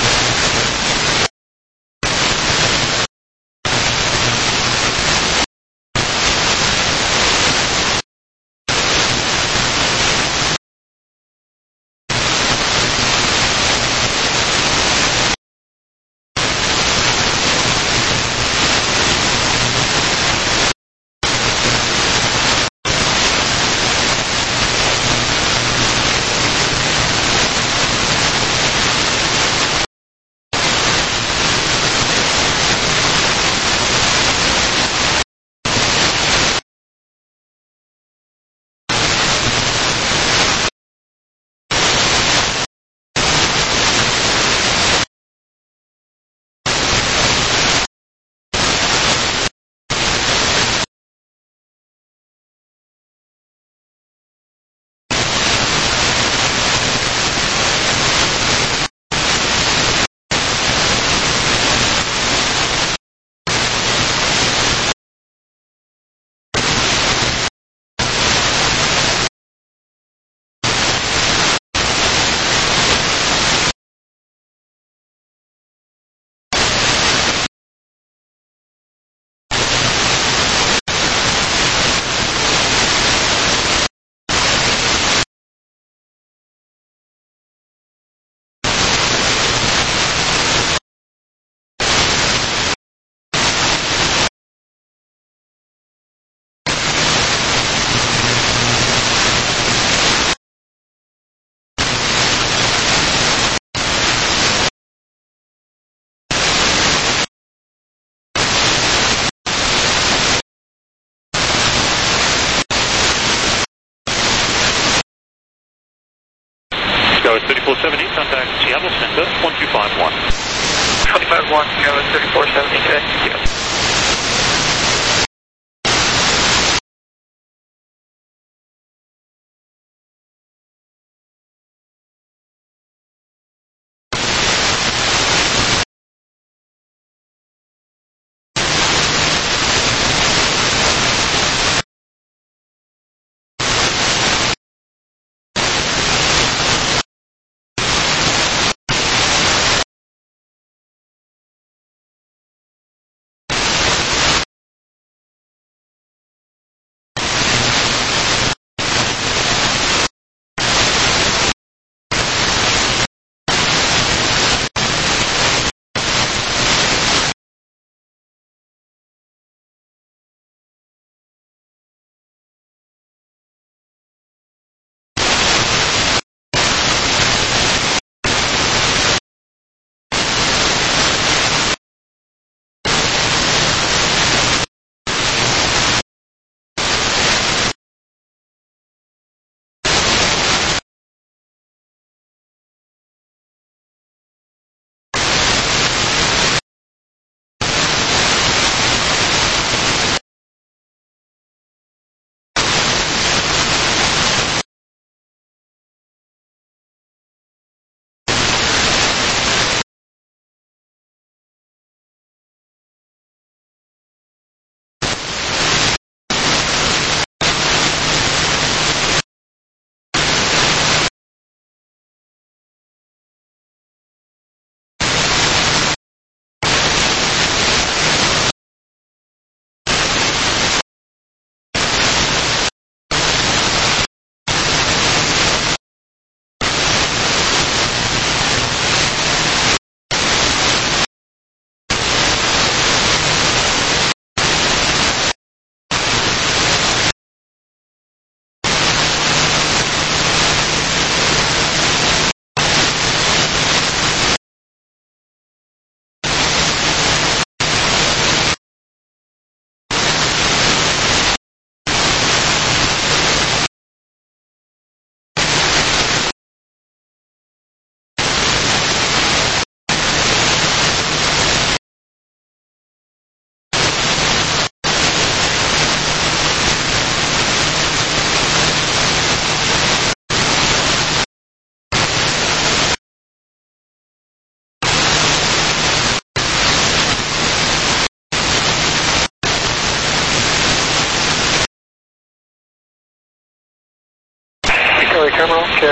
Go at thirty-four seventy, contact Seattle Center, one two five one. twenty-five one, go at thirty-four seventy, good. Yeah.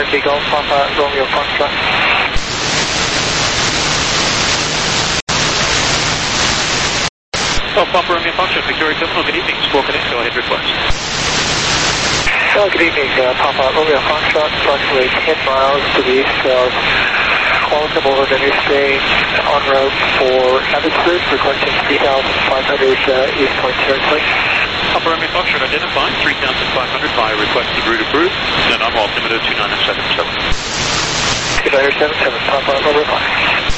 Yankee Golf, Papa Romeo Foxtrot. Oh, Papa Romeo Foxtrot, Victoria Terminal, good evening. Squawk Connect, go ahead, request. Well, good evening, uh, Papa Romeo Foxtrot, approximately ten miles to the east of Qualicum over the New Spain, en route for Abbotsford, requesting three thousand five hundred uh, East Point territory. Papa Romeo Foxtrot identified, three thousand five hundred via requested route approved, then on altimeter two nine seven seven. two nine seven seven, Papa Romeo Foxtrot.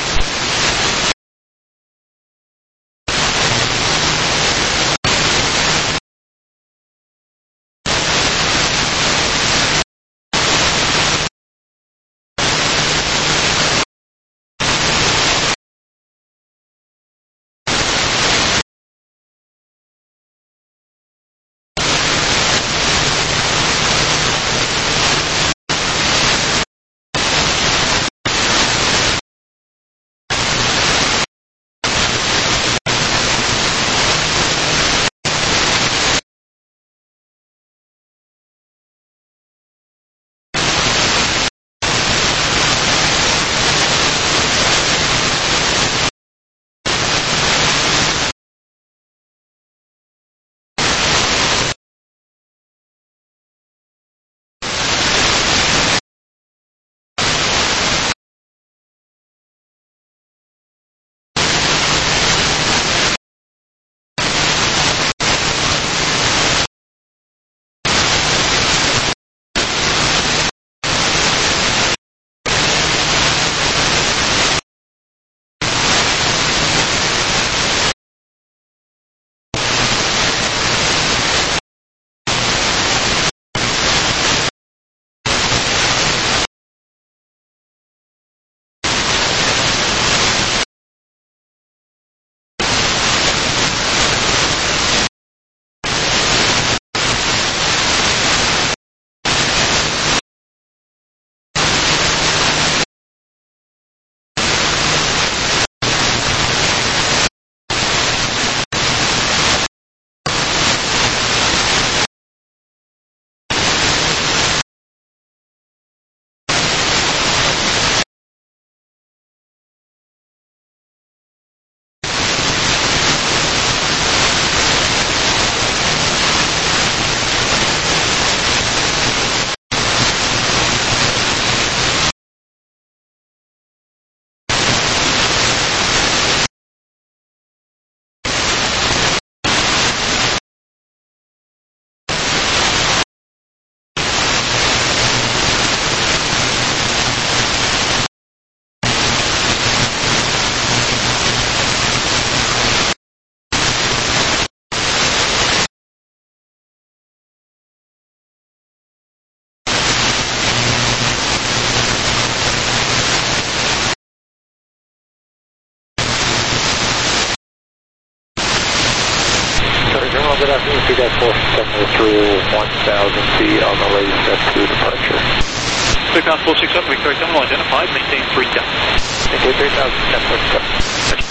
Good afternoon, P dash four seven through one thousand feet on the latest F two departure. Clearcross four six seven, Victoria Terminal identified, maintain three thousand. Okay, three thousand, ten point seven.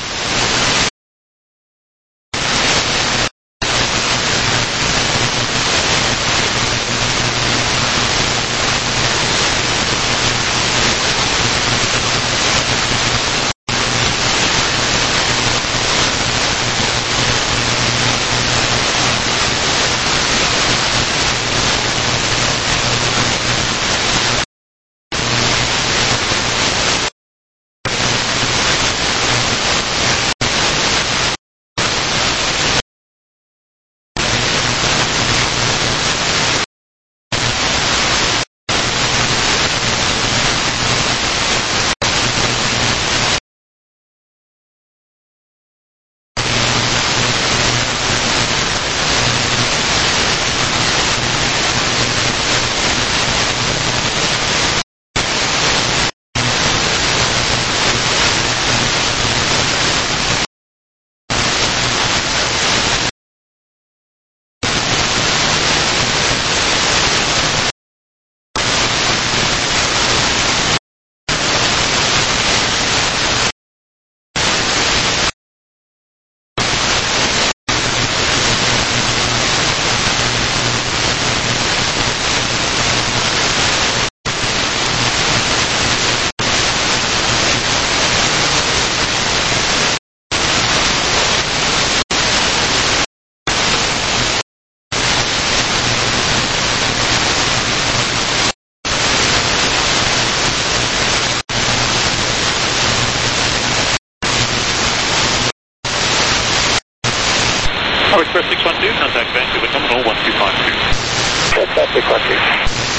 Oh, Express six one two, contact Vancouver Terminal one two five two. Express six one two.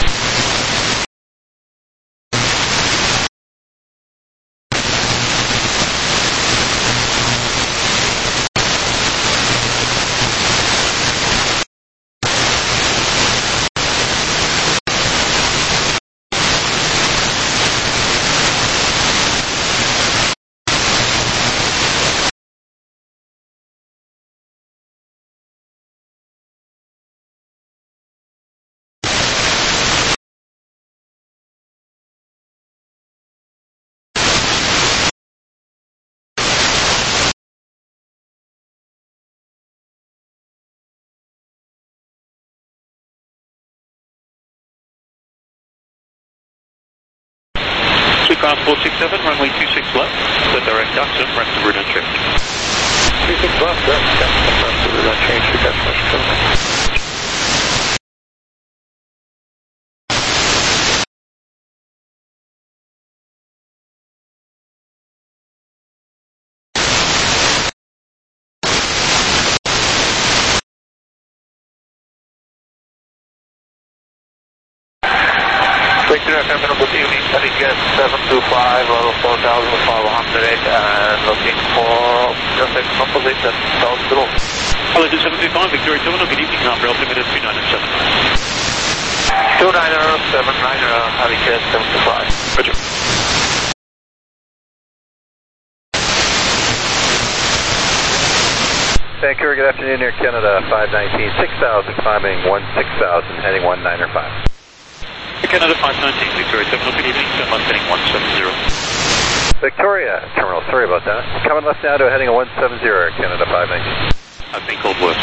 Craft four six seven, runway two six left, the direct Duxton, rest of route unchanged. two six left, yeah, yeah, rest of route unchanged, we got much cool. Victor F M, good evening, heading jet seven two five, level four thousand five hundred eight, and looking for just a composition, south below. Hello, seven two five, Victoria Terminal, good evening, number altimeter two nine seven nine. two nine seven nine, heading jet seven two five. Roger. Vancouver, good afternoon, Air Canada five nineteen, six thousand, climbing one six thousand, heading one niner five. Canada five nineteen, Victoria Terminal, good evening, Sunline heading one seven zero. Victoria Terminal, sorry about that. Coming left now to a heading of one seven zero, Air Canada five nineteen. I've been called worse.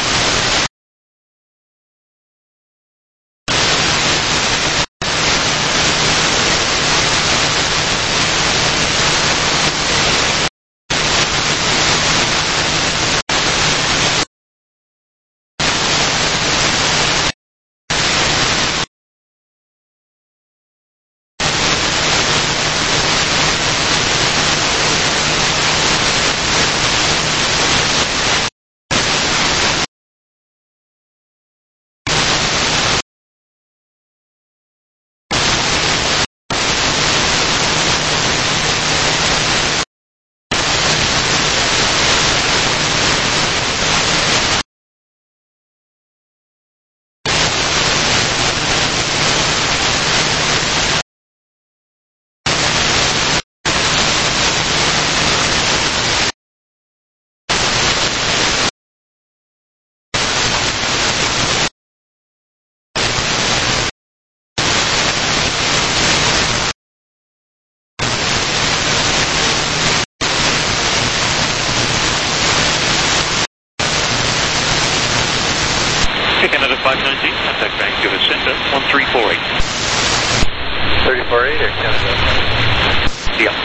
Canada five nineteen, contact Vancouver Centre, one three four eight. three four eight, Air Canada. Yeah.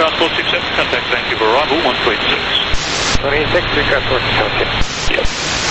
Transport six seven, contact Vancouver arrival one two eight six. twenty-six, request for Tokyo. Yes.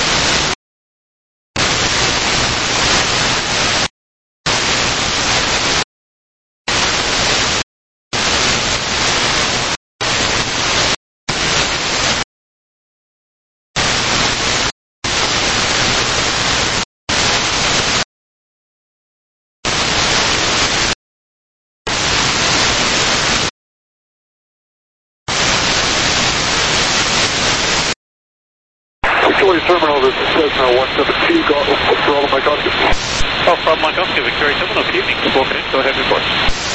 Victoria Terminal, this is Cessna one seven two, got for all of my customers. Oh, from Mike Oscar, Victoria Terminal, good evening. Squawk in, go ahead, report.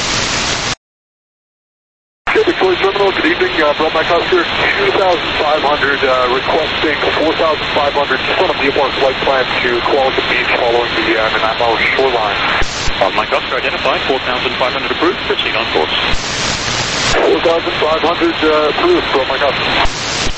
Okay, Victoria Terminal, good evening. Uh, Brett Mike Oscar, two thousand five hundred, uh, requesting four thousand five hundred, just on a Newport flight plan to Qualicum Beach following the uh, Nanaimo shoreline. From Mike Oscar, identified, four thousand five hundred approved, proceed on course. four thousand five hundred uh, approved, Brett Mike Oscar.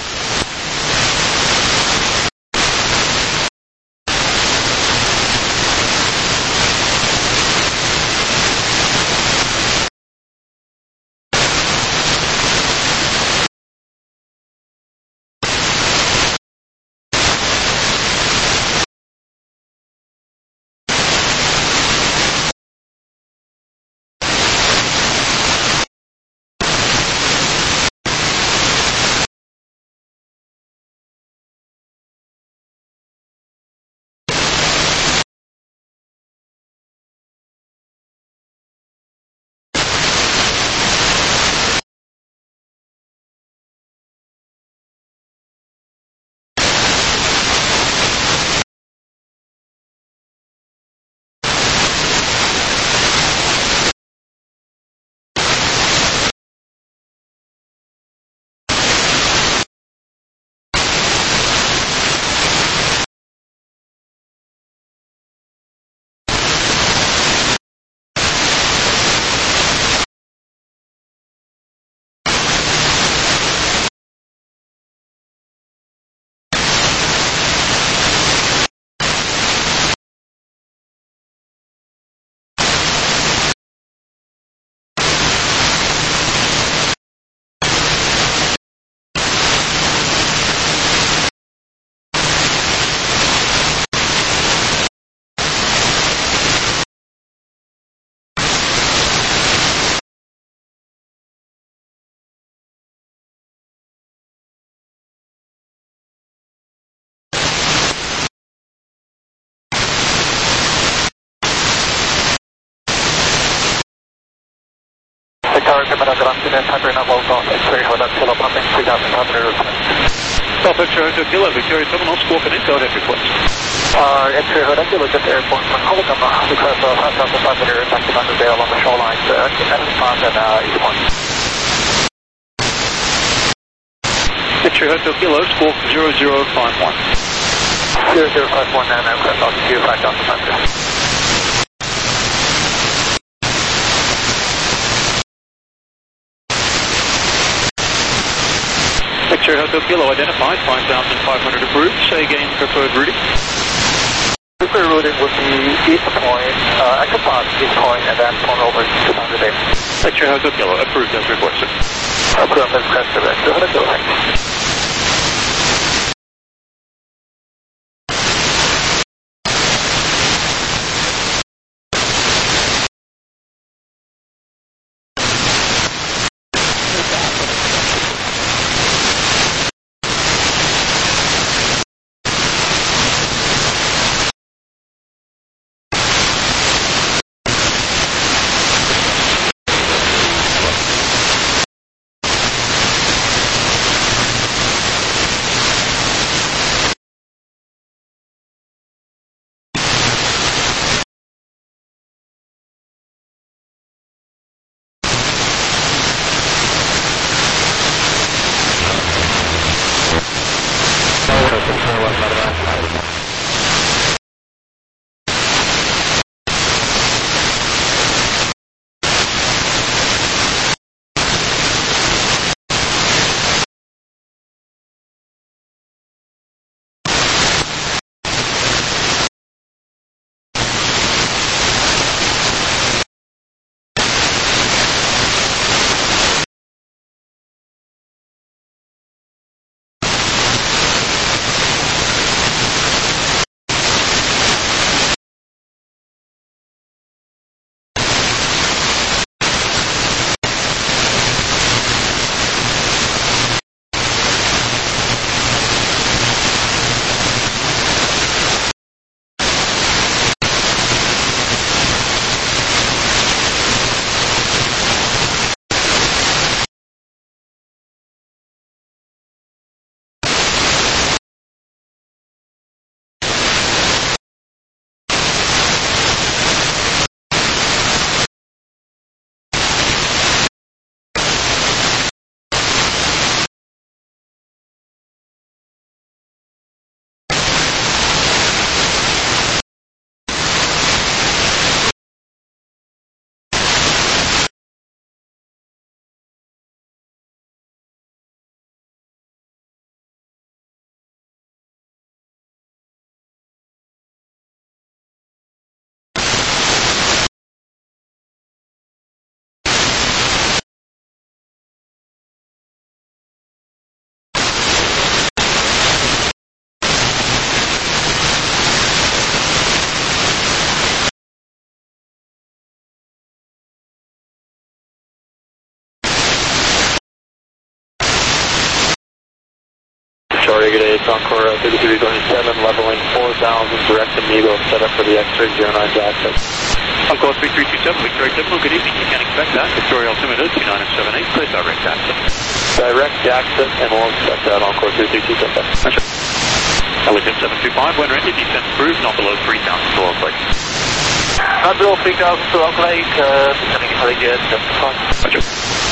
Victoria Terminal, good afternoon, Hyper not low off, X-ray, hold up, kilo pumping, three thousand five hundred request. Stop X-ray to Kilo, Victoria Terminal, squawk in, go ahead, request. Uh, X-ray, hold up, kilo, just airport, from Qualicum, request of five thousand five hundred, taxi on the Dale on the shoreline, uh, Edmonton Pond and uh, East Point. X-ray Hotel Kilo, squawk zero zero five one. zero zero five one, and request altitude five thousand five hundred. X-ray Hotel Kilo identified, five thousand five hundred approved. Say again, preferred routing. Preferred routing would be East Point, uh, exit pass East Point, and then point over to Thunder Bay. X-ray Hotel Kilo, approved as requested. Approved as requested. Go ahead, go ahead. Encore uh, thirty-three going seven, leveling four thousand, direct to Migo, set up for the X-ray zero nine access. Encore three three two seven, Victoria Terminal, good evening, you can expect that. Victoria altimeter two nine seven eight, clear direct access. Direct access, and we'll expect that Encore three three two seven. Allegiant seven two five, when ready, descent approved, not below three thousand to Oak Lake. Not below three thousand to Oak Lake, uh, descending Allegiant seven two five. Roger.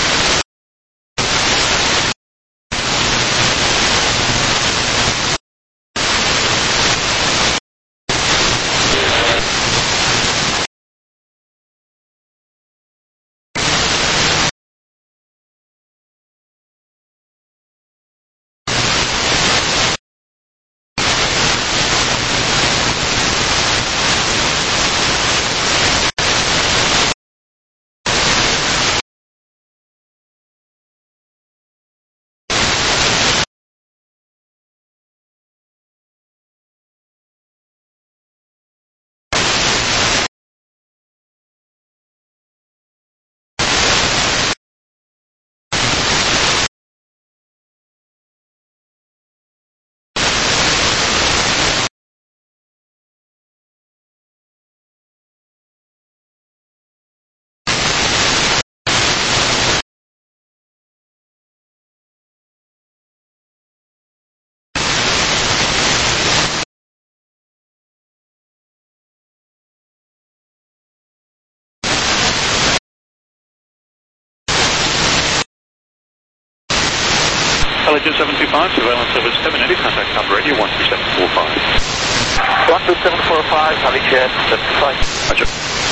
Allegiant seven two five, surveillance service terminated, contact top radio one two seven four five. one two seven four five, Allegiant seven two five. Roger.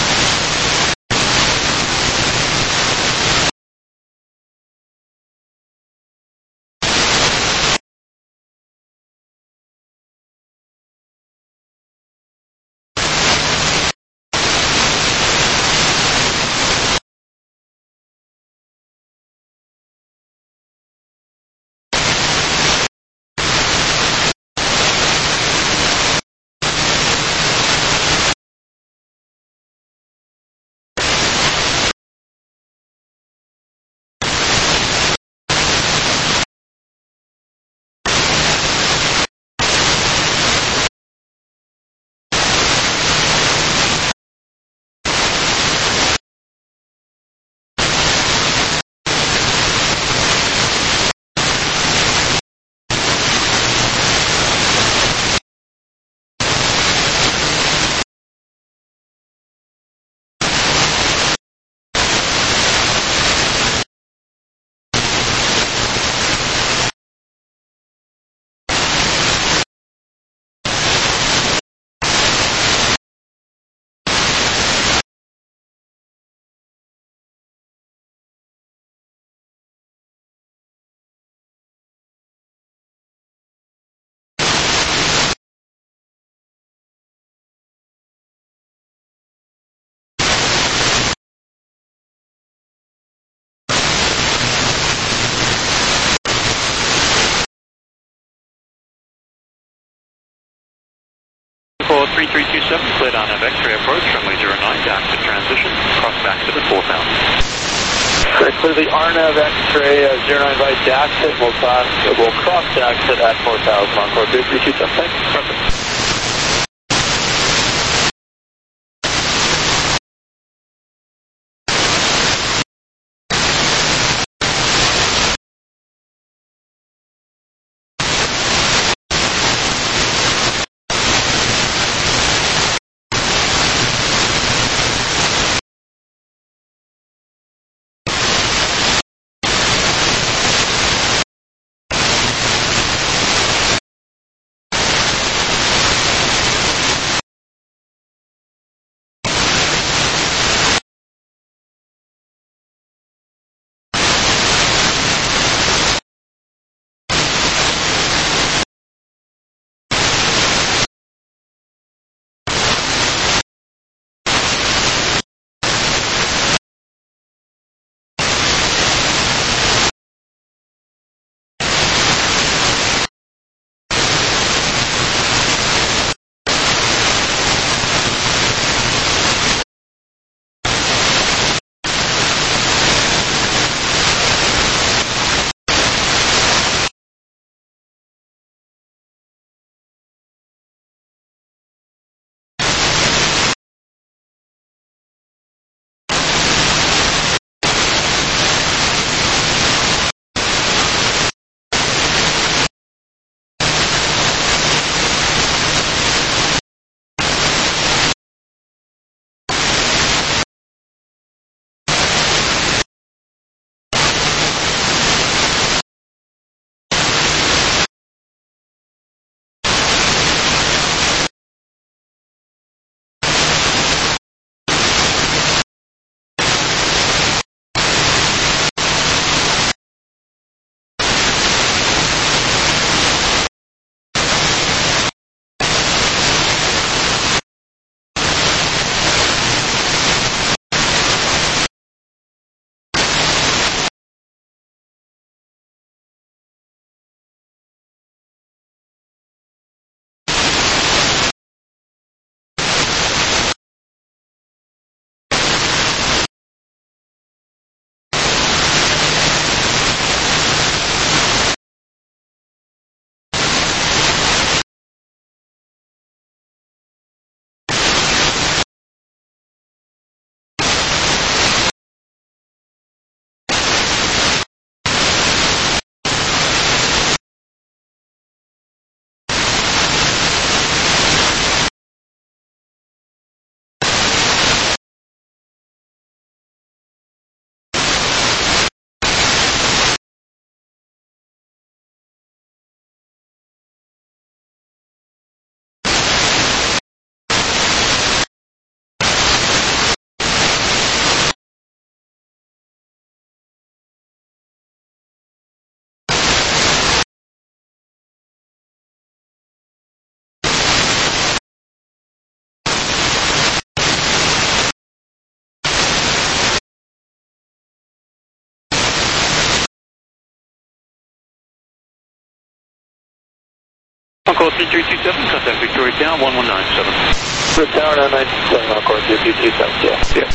For three three two seven, cleared on of X-ray approach, runway zero nine, to active transition, cross back to the four thousand. Right, clear the R N A V X-ray uh, zero nine right to exit. We'll cross, uh, we'll cross to exit at four thousand. Encore three three two seven. Thanks. Perfect. Control three three two seven, contact Victoria Tower one one nine seven. Victoria Tower nine nine seven, of course, three three two seven, yeah. Yeah.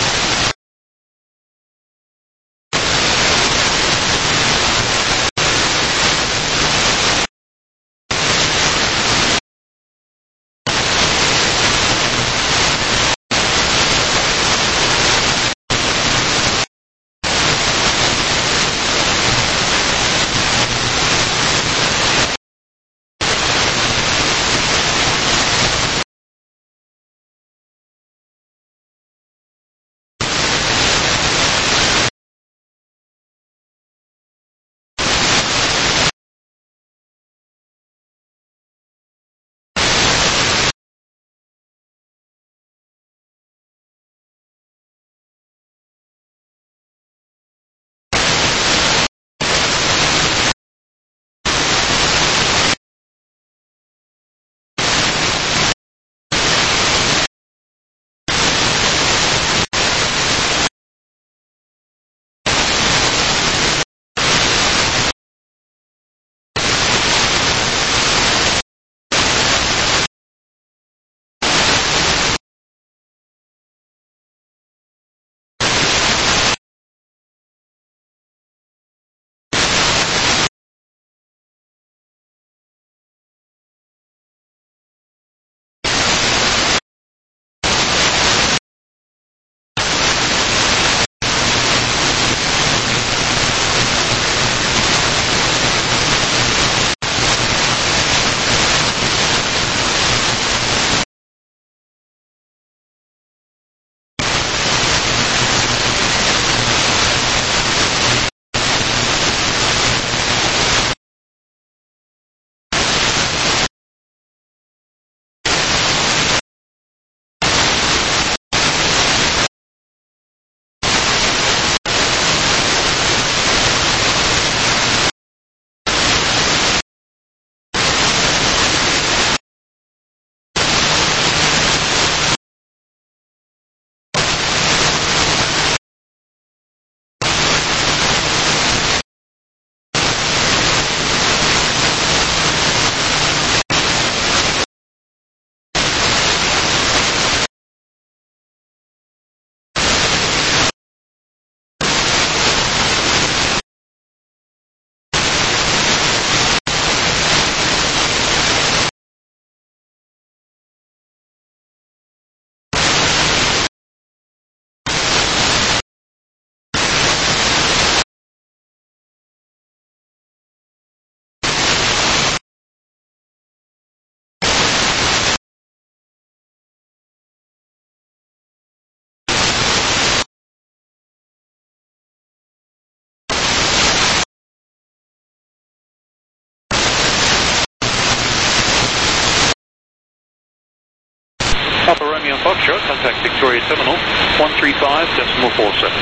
Papa Romeo Foxtrot, contact Victoria Terminal one three five decimal four seven.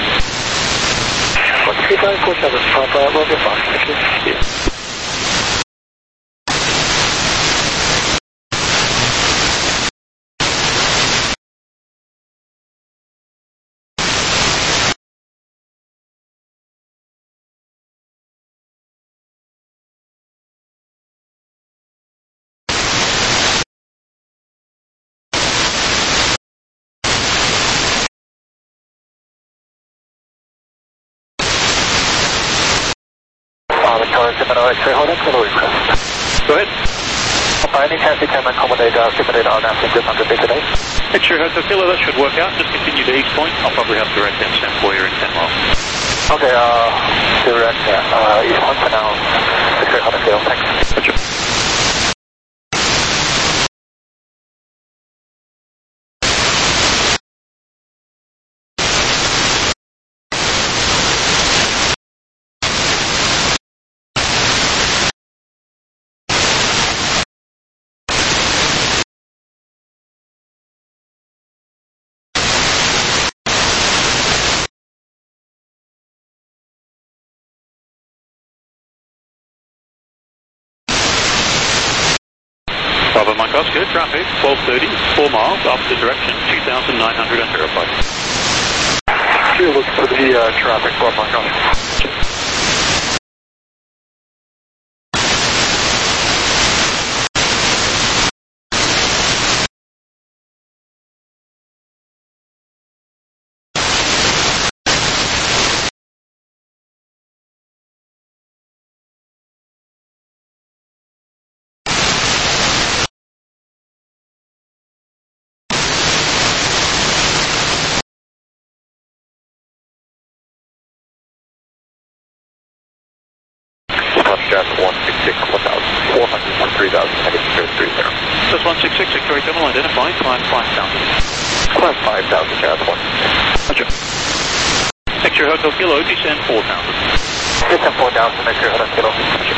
one three five four seven, Papa Romeo Fox, thank you. Yeah. Victoria Terminal X-ray, hold on for the request. Go ahead. By any chance you can accommodate uh, simulate our NASA just under today? X-ray Hotel Kilo, that should work out. Just continue to East Point. I'll probably have direct M SAM for you in ten miles. Okay, uh, direct, yeah. Uh, East Point for now. X-ray Hotel Kilo, thanks. Gotcha. Bravo Mike Oscar, traffic twelve thirty, four miles, opposite direction, two thousand nine hundred and verified. You look for the uh, traffic, twelve Mike Oscar. Jazz one six six, one thousand four hundred for three thousand, heading zero three zero. Jazz one six six, Victoria Terminal identified, climb five thousand. Climb five thousand, Jazz one. Roger. X-ray Hotel Kilo, descend four thousand. Descend four thousand, X-ray Hotel Kilo. Roger.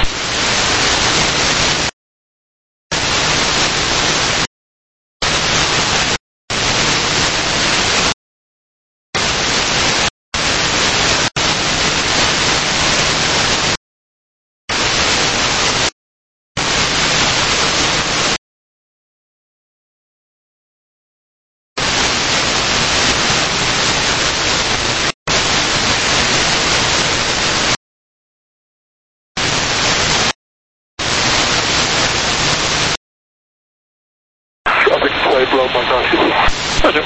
Below my gosh. Roger.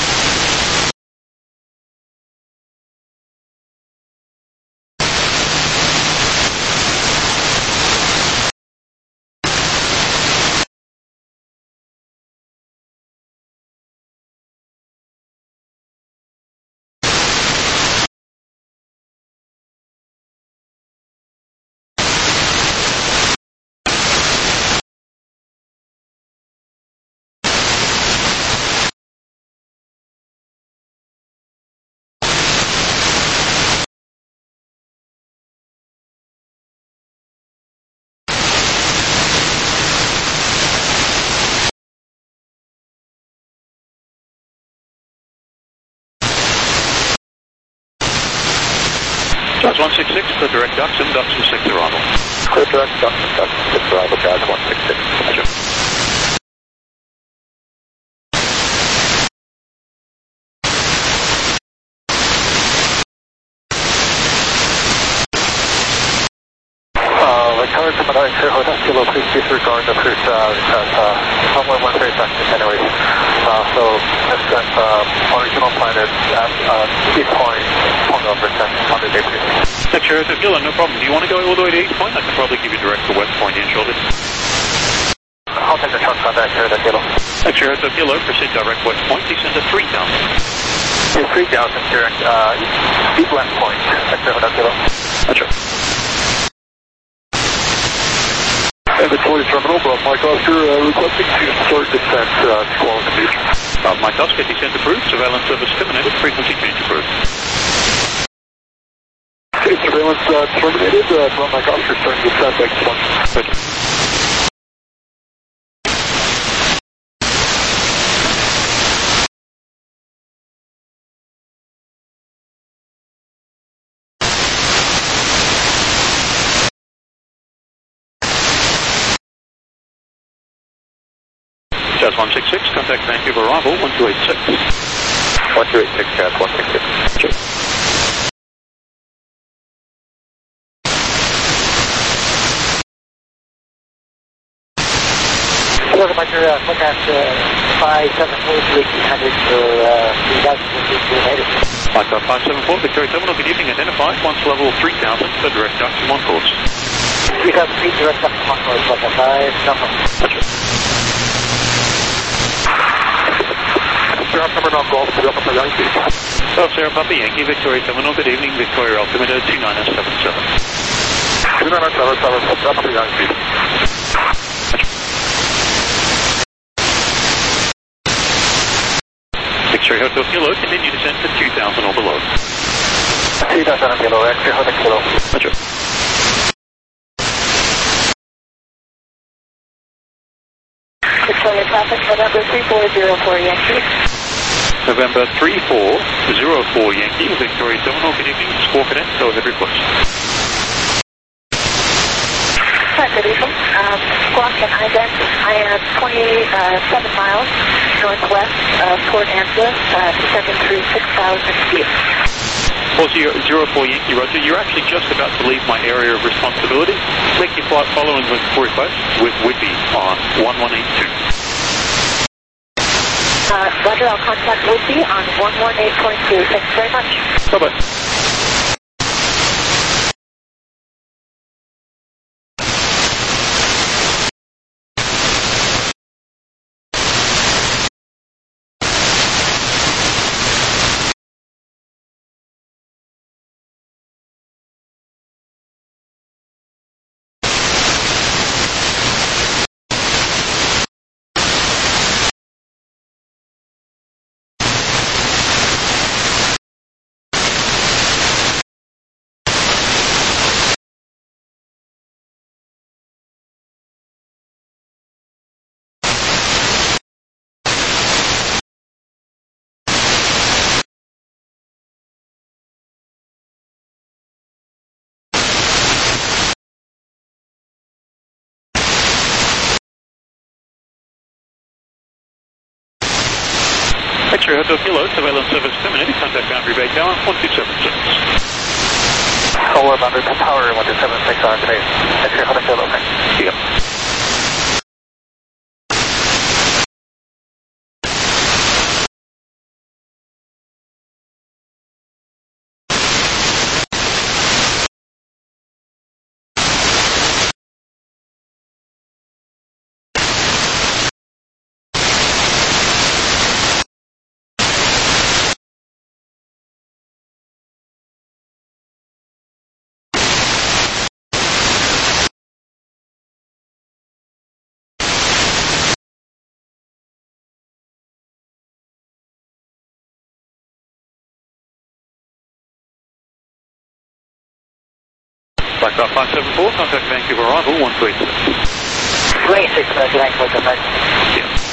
Jazz one six six, clear direct Duxon, Duxon six arrival. Clear direct Duxon, Duxon six arrival, Jazz one six six. Roger. Uh, recovered from another X-ray Hotel Kilo, please disregard the cruise, uh, because, uh, somewhere one thirty seconds anyway. Uh, so, that's, that's, uh, original plan is at, uh, East Point, point over ten, on the day three. X-ray Hotel Kilo, no problem. Do you want to go all the way to East Point? I can probably give you direct to West Point here shortly. I'll take the short contact here, X-ray Hotel Kilo. X-ray Hotel Kilo, proceed direct West Point, descend to three thousand. Yeah, three thousand direct, uh, East West Point, X-ray Hotel Kilo. Roger. Inventory terminal, but Mike Oscar, uh, requesting to start descent, uh, to Quality Beach. Uh, Mike Oscar, descent approved, surveillance service terminated, frequency change approved. Okay, surveillance, uh, terminated, uh, from Mike Oscar, starting descent, X one. Roger. Jazz one six six, contact Vancouver arrival, one two eight six. one two eight six, Jazz one six six. Sure. Hello, Roger, uh, forecast uh, five seven four three eighteen hundred for uh, three thousand United. Mike five seven four, Victoria Terminal, good evening, identified, once level three thousand, for direct Duxon one course. three thousand feet, direct up to one course, level five, number. Roger. Sierra Papa Golf, Sierra Papa Yankee. South Sierra Papa Yankee, Victoria Terminal, good evening, Victoria altimeter two nine seven seven. two nine seven seven, Sierra Papa Yankee. X-ray Hotel Kilo, continue descent to two thousand or below. two thousand below, X-ray Hotel Kilo. Roger. Victoria traffic, November three four zero four Yankee. November three four zero four Yankee, Victoria Terminal, good evening, Squawk Cadet, go ahead request. Hi, good evening. Um, Squawk and ident, I am twenty-seven miles northwest of Port Angeles, uh, descending through six thousand feet. four zero four Yankee, Roger, you're actually just about to leave my area of responsibility. Make your flight following the request with Whitby on one one eight two. Uh, Roger, I'll contact Whitby on one one eight point two. Thanks very much. Bye-bye. X-ray Hotel Kilo, surveillance service terminated, contact boundary bay tower, one two seven six. Solar boundary power, one two seven six on trace. X-ray Hotel Kilo, okay. Yep. Black Dot five seven four, contact Vancouver arrival, one two eight six. twenty-six, Vancouver, contact. Yeah.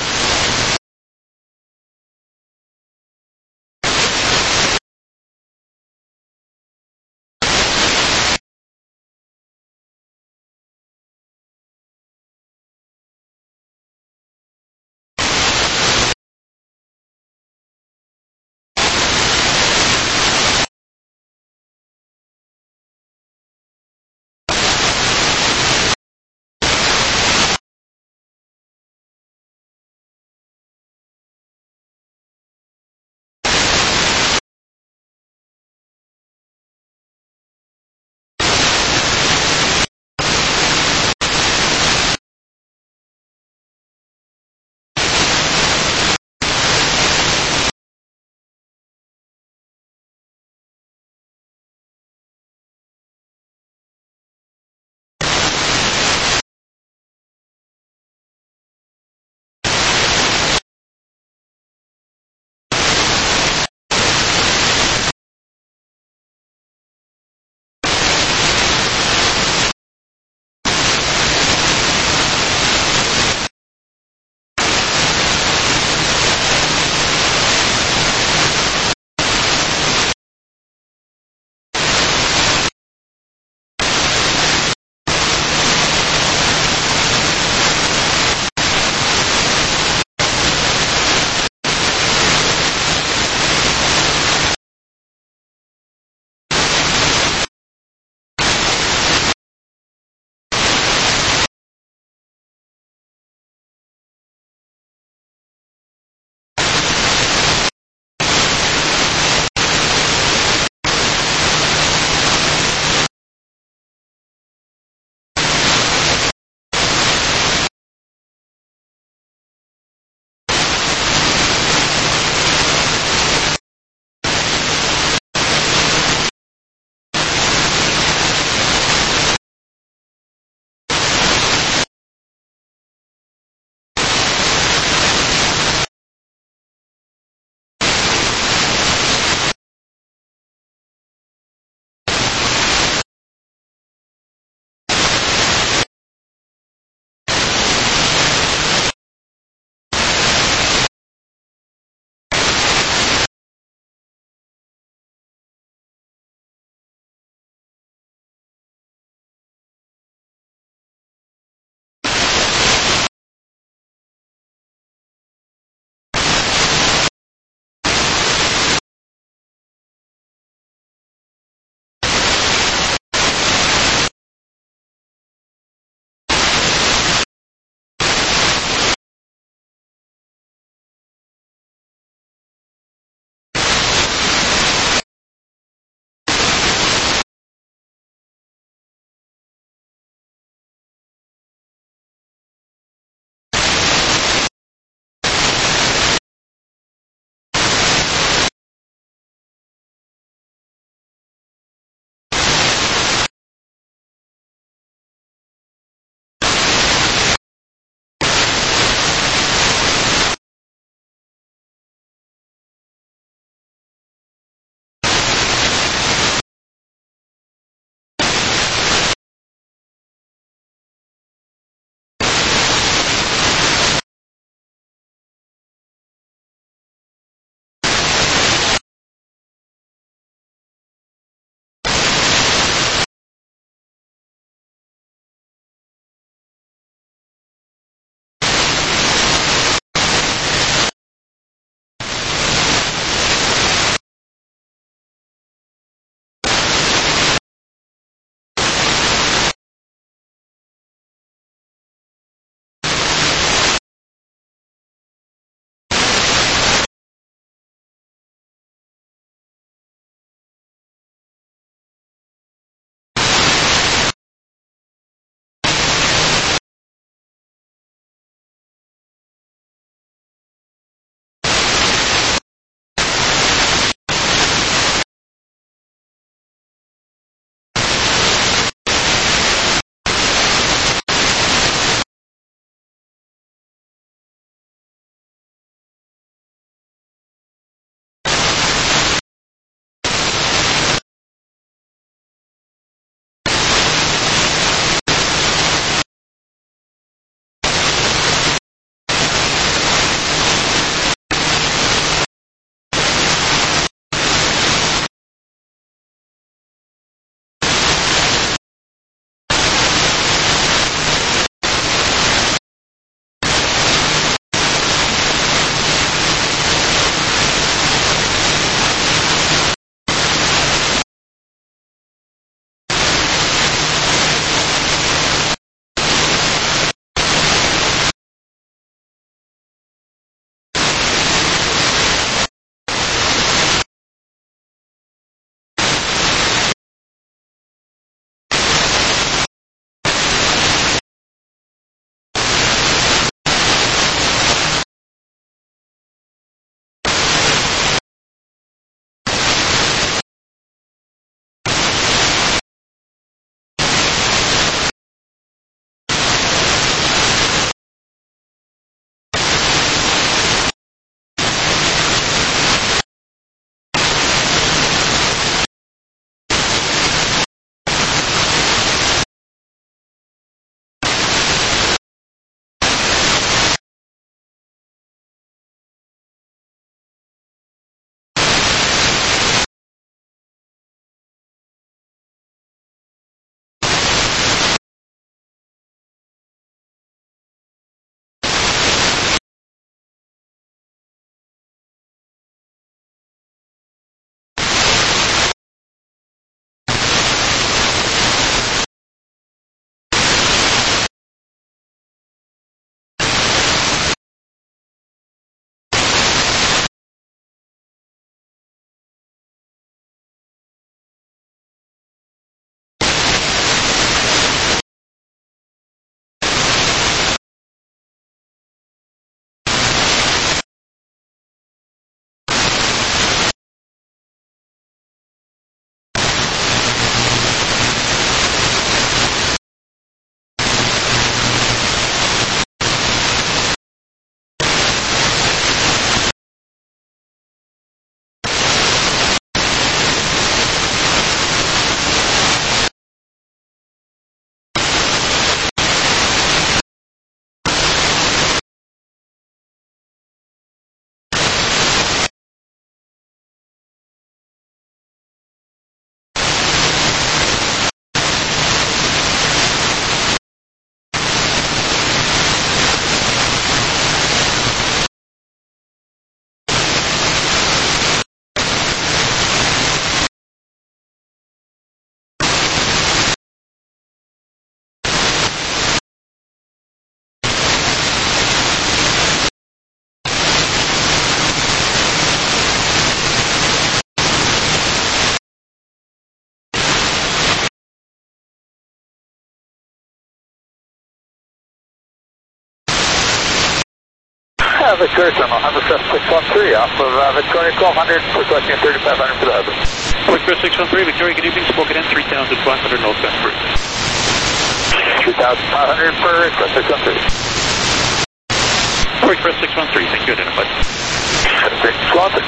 Uh, Victoria Terminal, Hovercrest six one three off of uh, Victoria twelve hundred, requesting a thirty-five hundred for the Hover. Victoria six one three, Victoria, good evening, spoken in three thousand five hundred northwest route. three thousand five hundred for Express six one three. Express six one three, thank you, identified. Great, Swanson.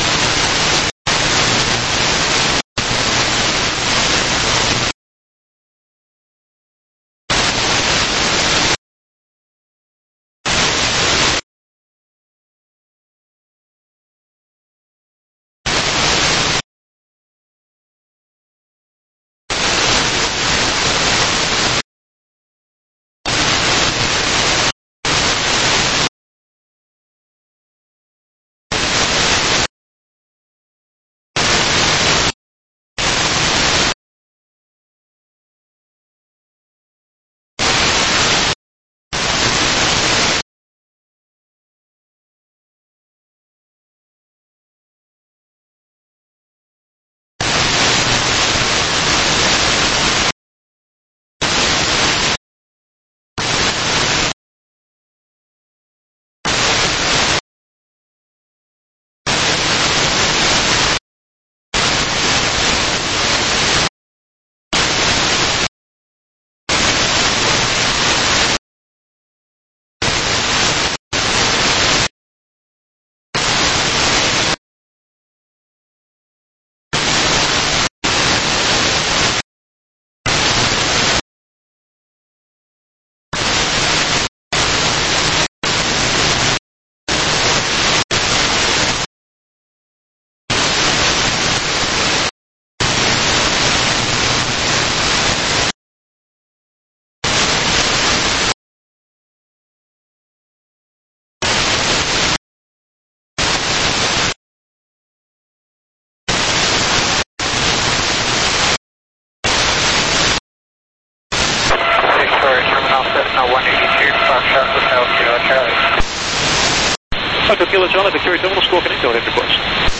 Hotel Kilo Charlie, Victoria Terminal, Squawk and Go ahead, request.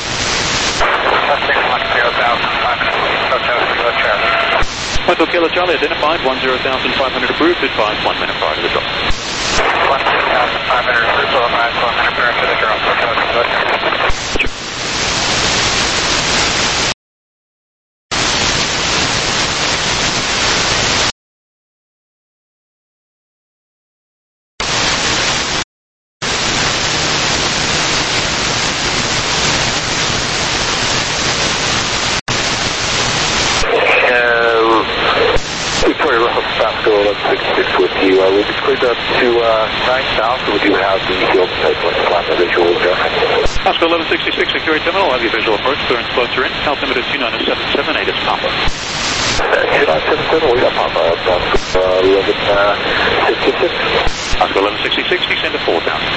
Hotel Kilo Charlie, identified, one zero thousand five hundred approved, advised one minute prior to the drop. one thousand five hundred approved, advised one minute prior to the drop. Hotel Kilo Charlie. With you, uh, we just cleared up to uh, nine south, so we do have the field type on the visual adjustment. Oscar eleven sixty-six, Victoria Terminal, have your visual approach, clearance floats are in, altimeter two nine seven seven eight is Papa. two nine seven seven, we got Papa, uh, eleven sixty-six. Oscar eleven sixty-six, descend to four thousand.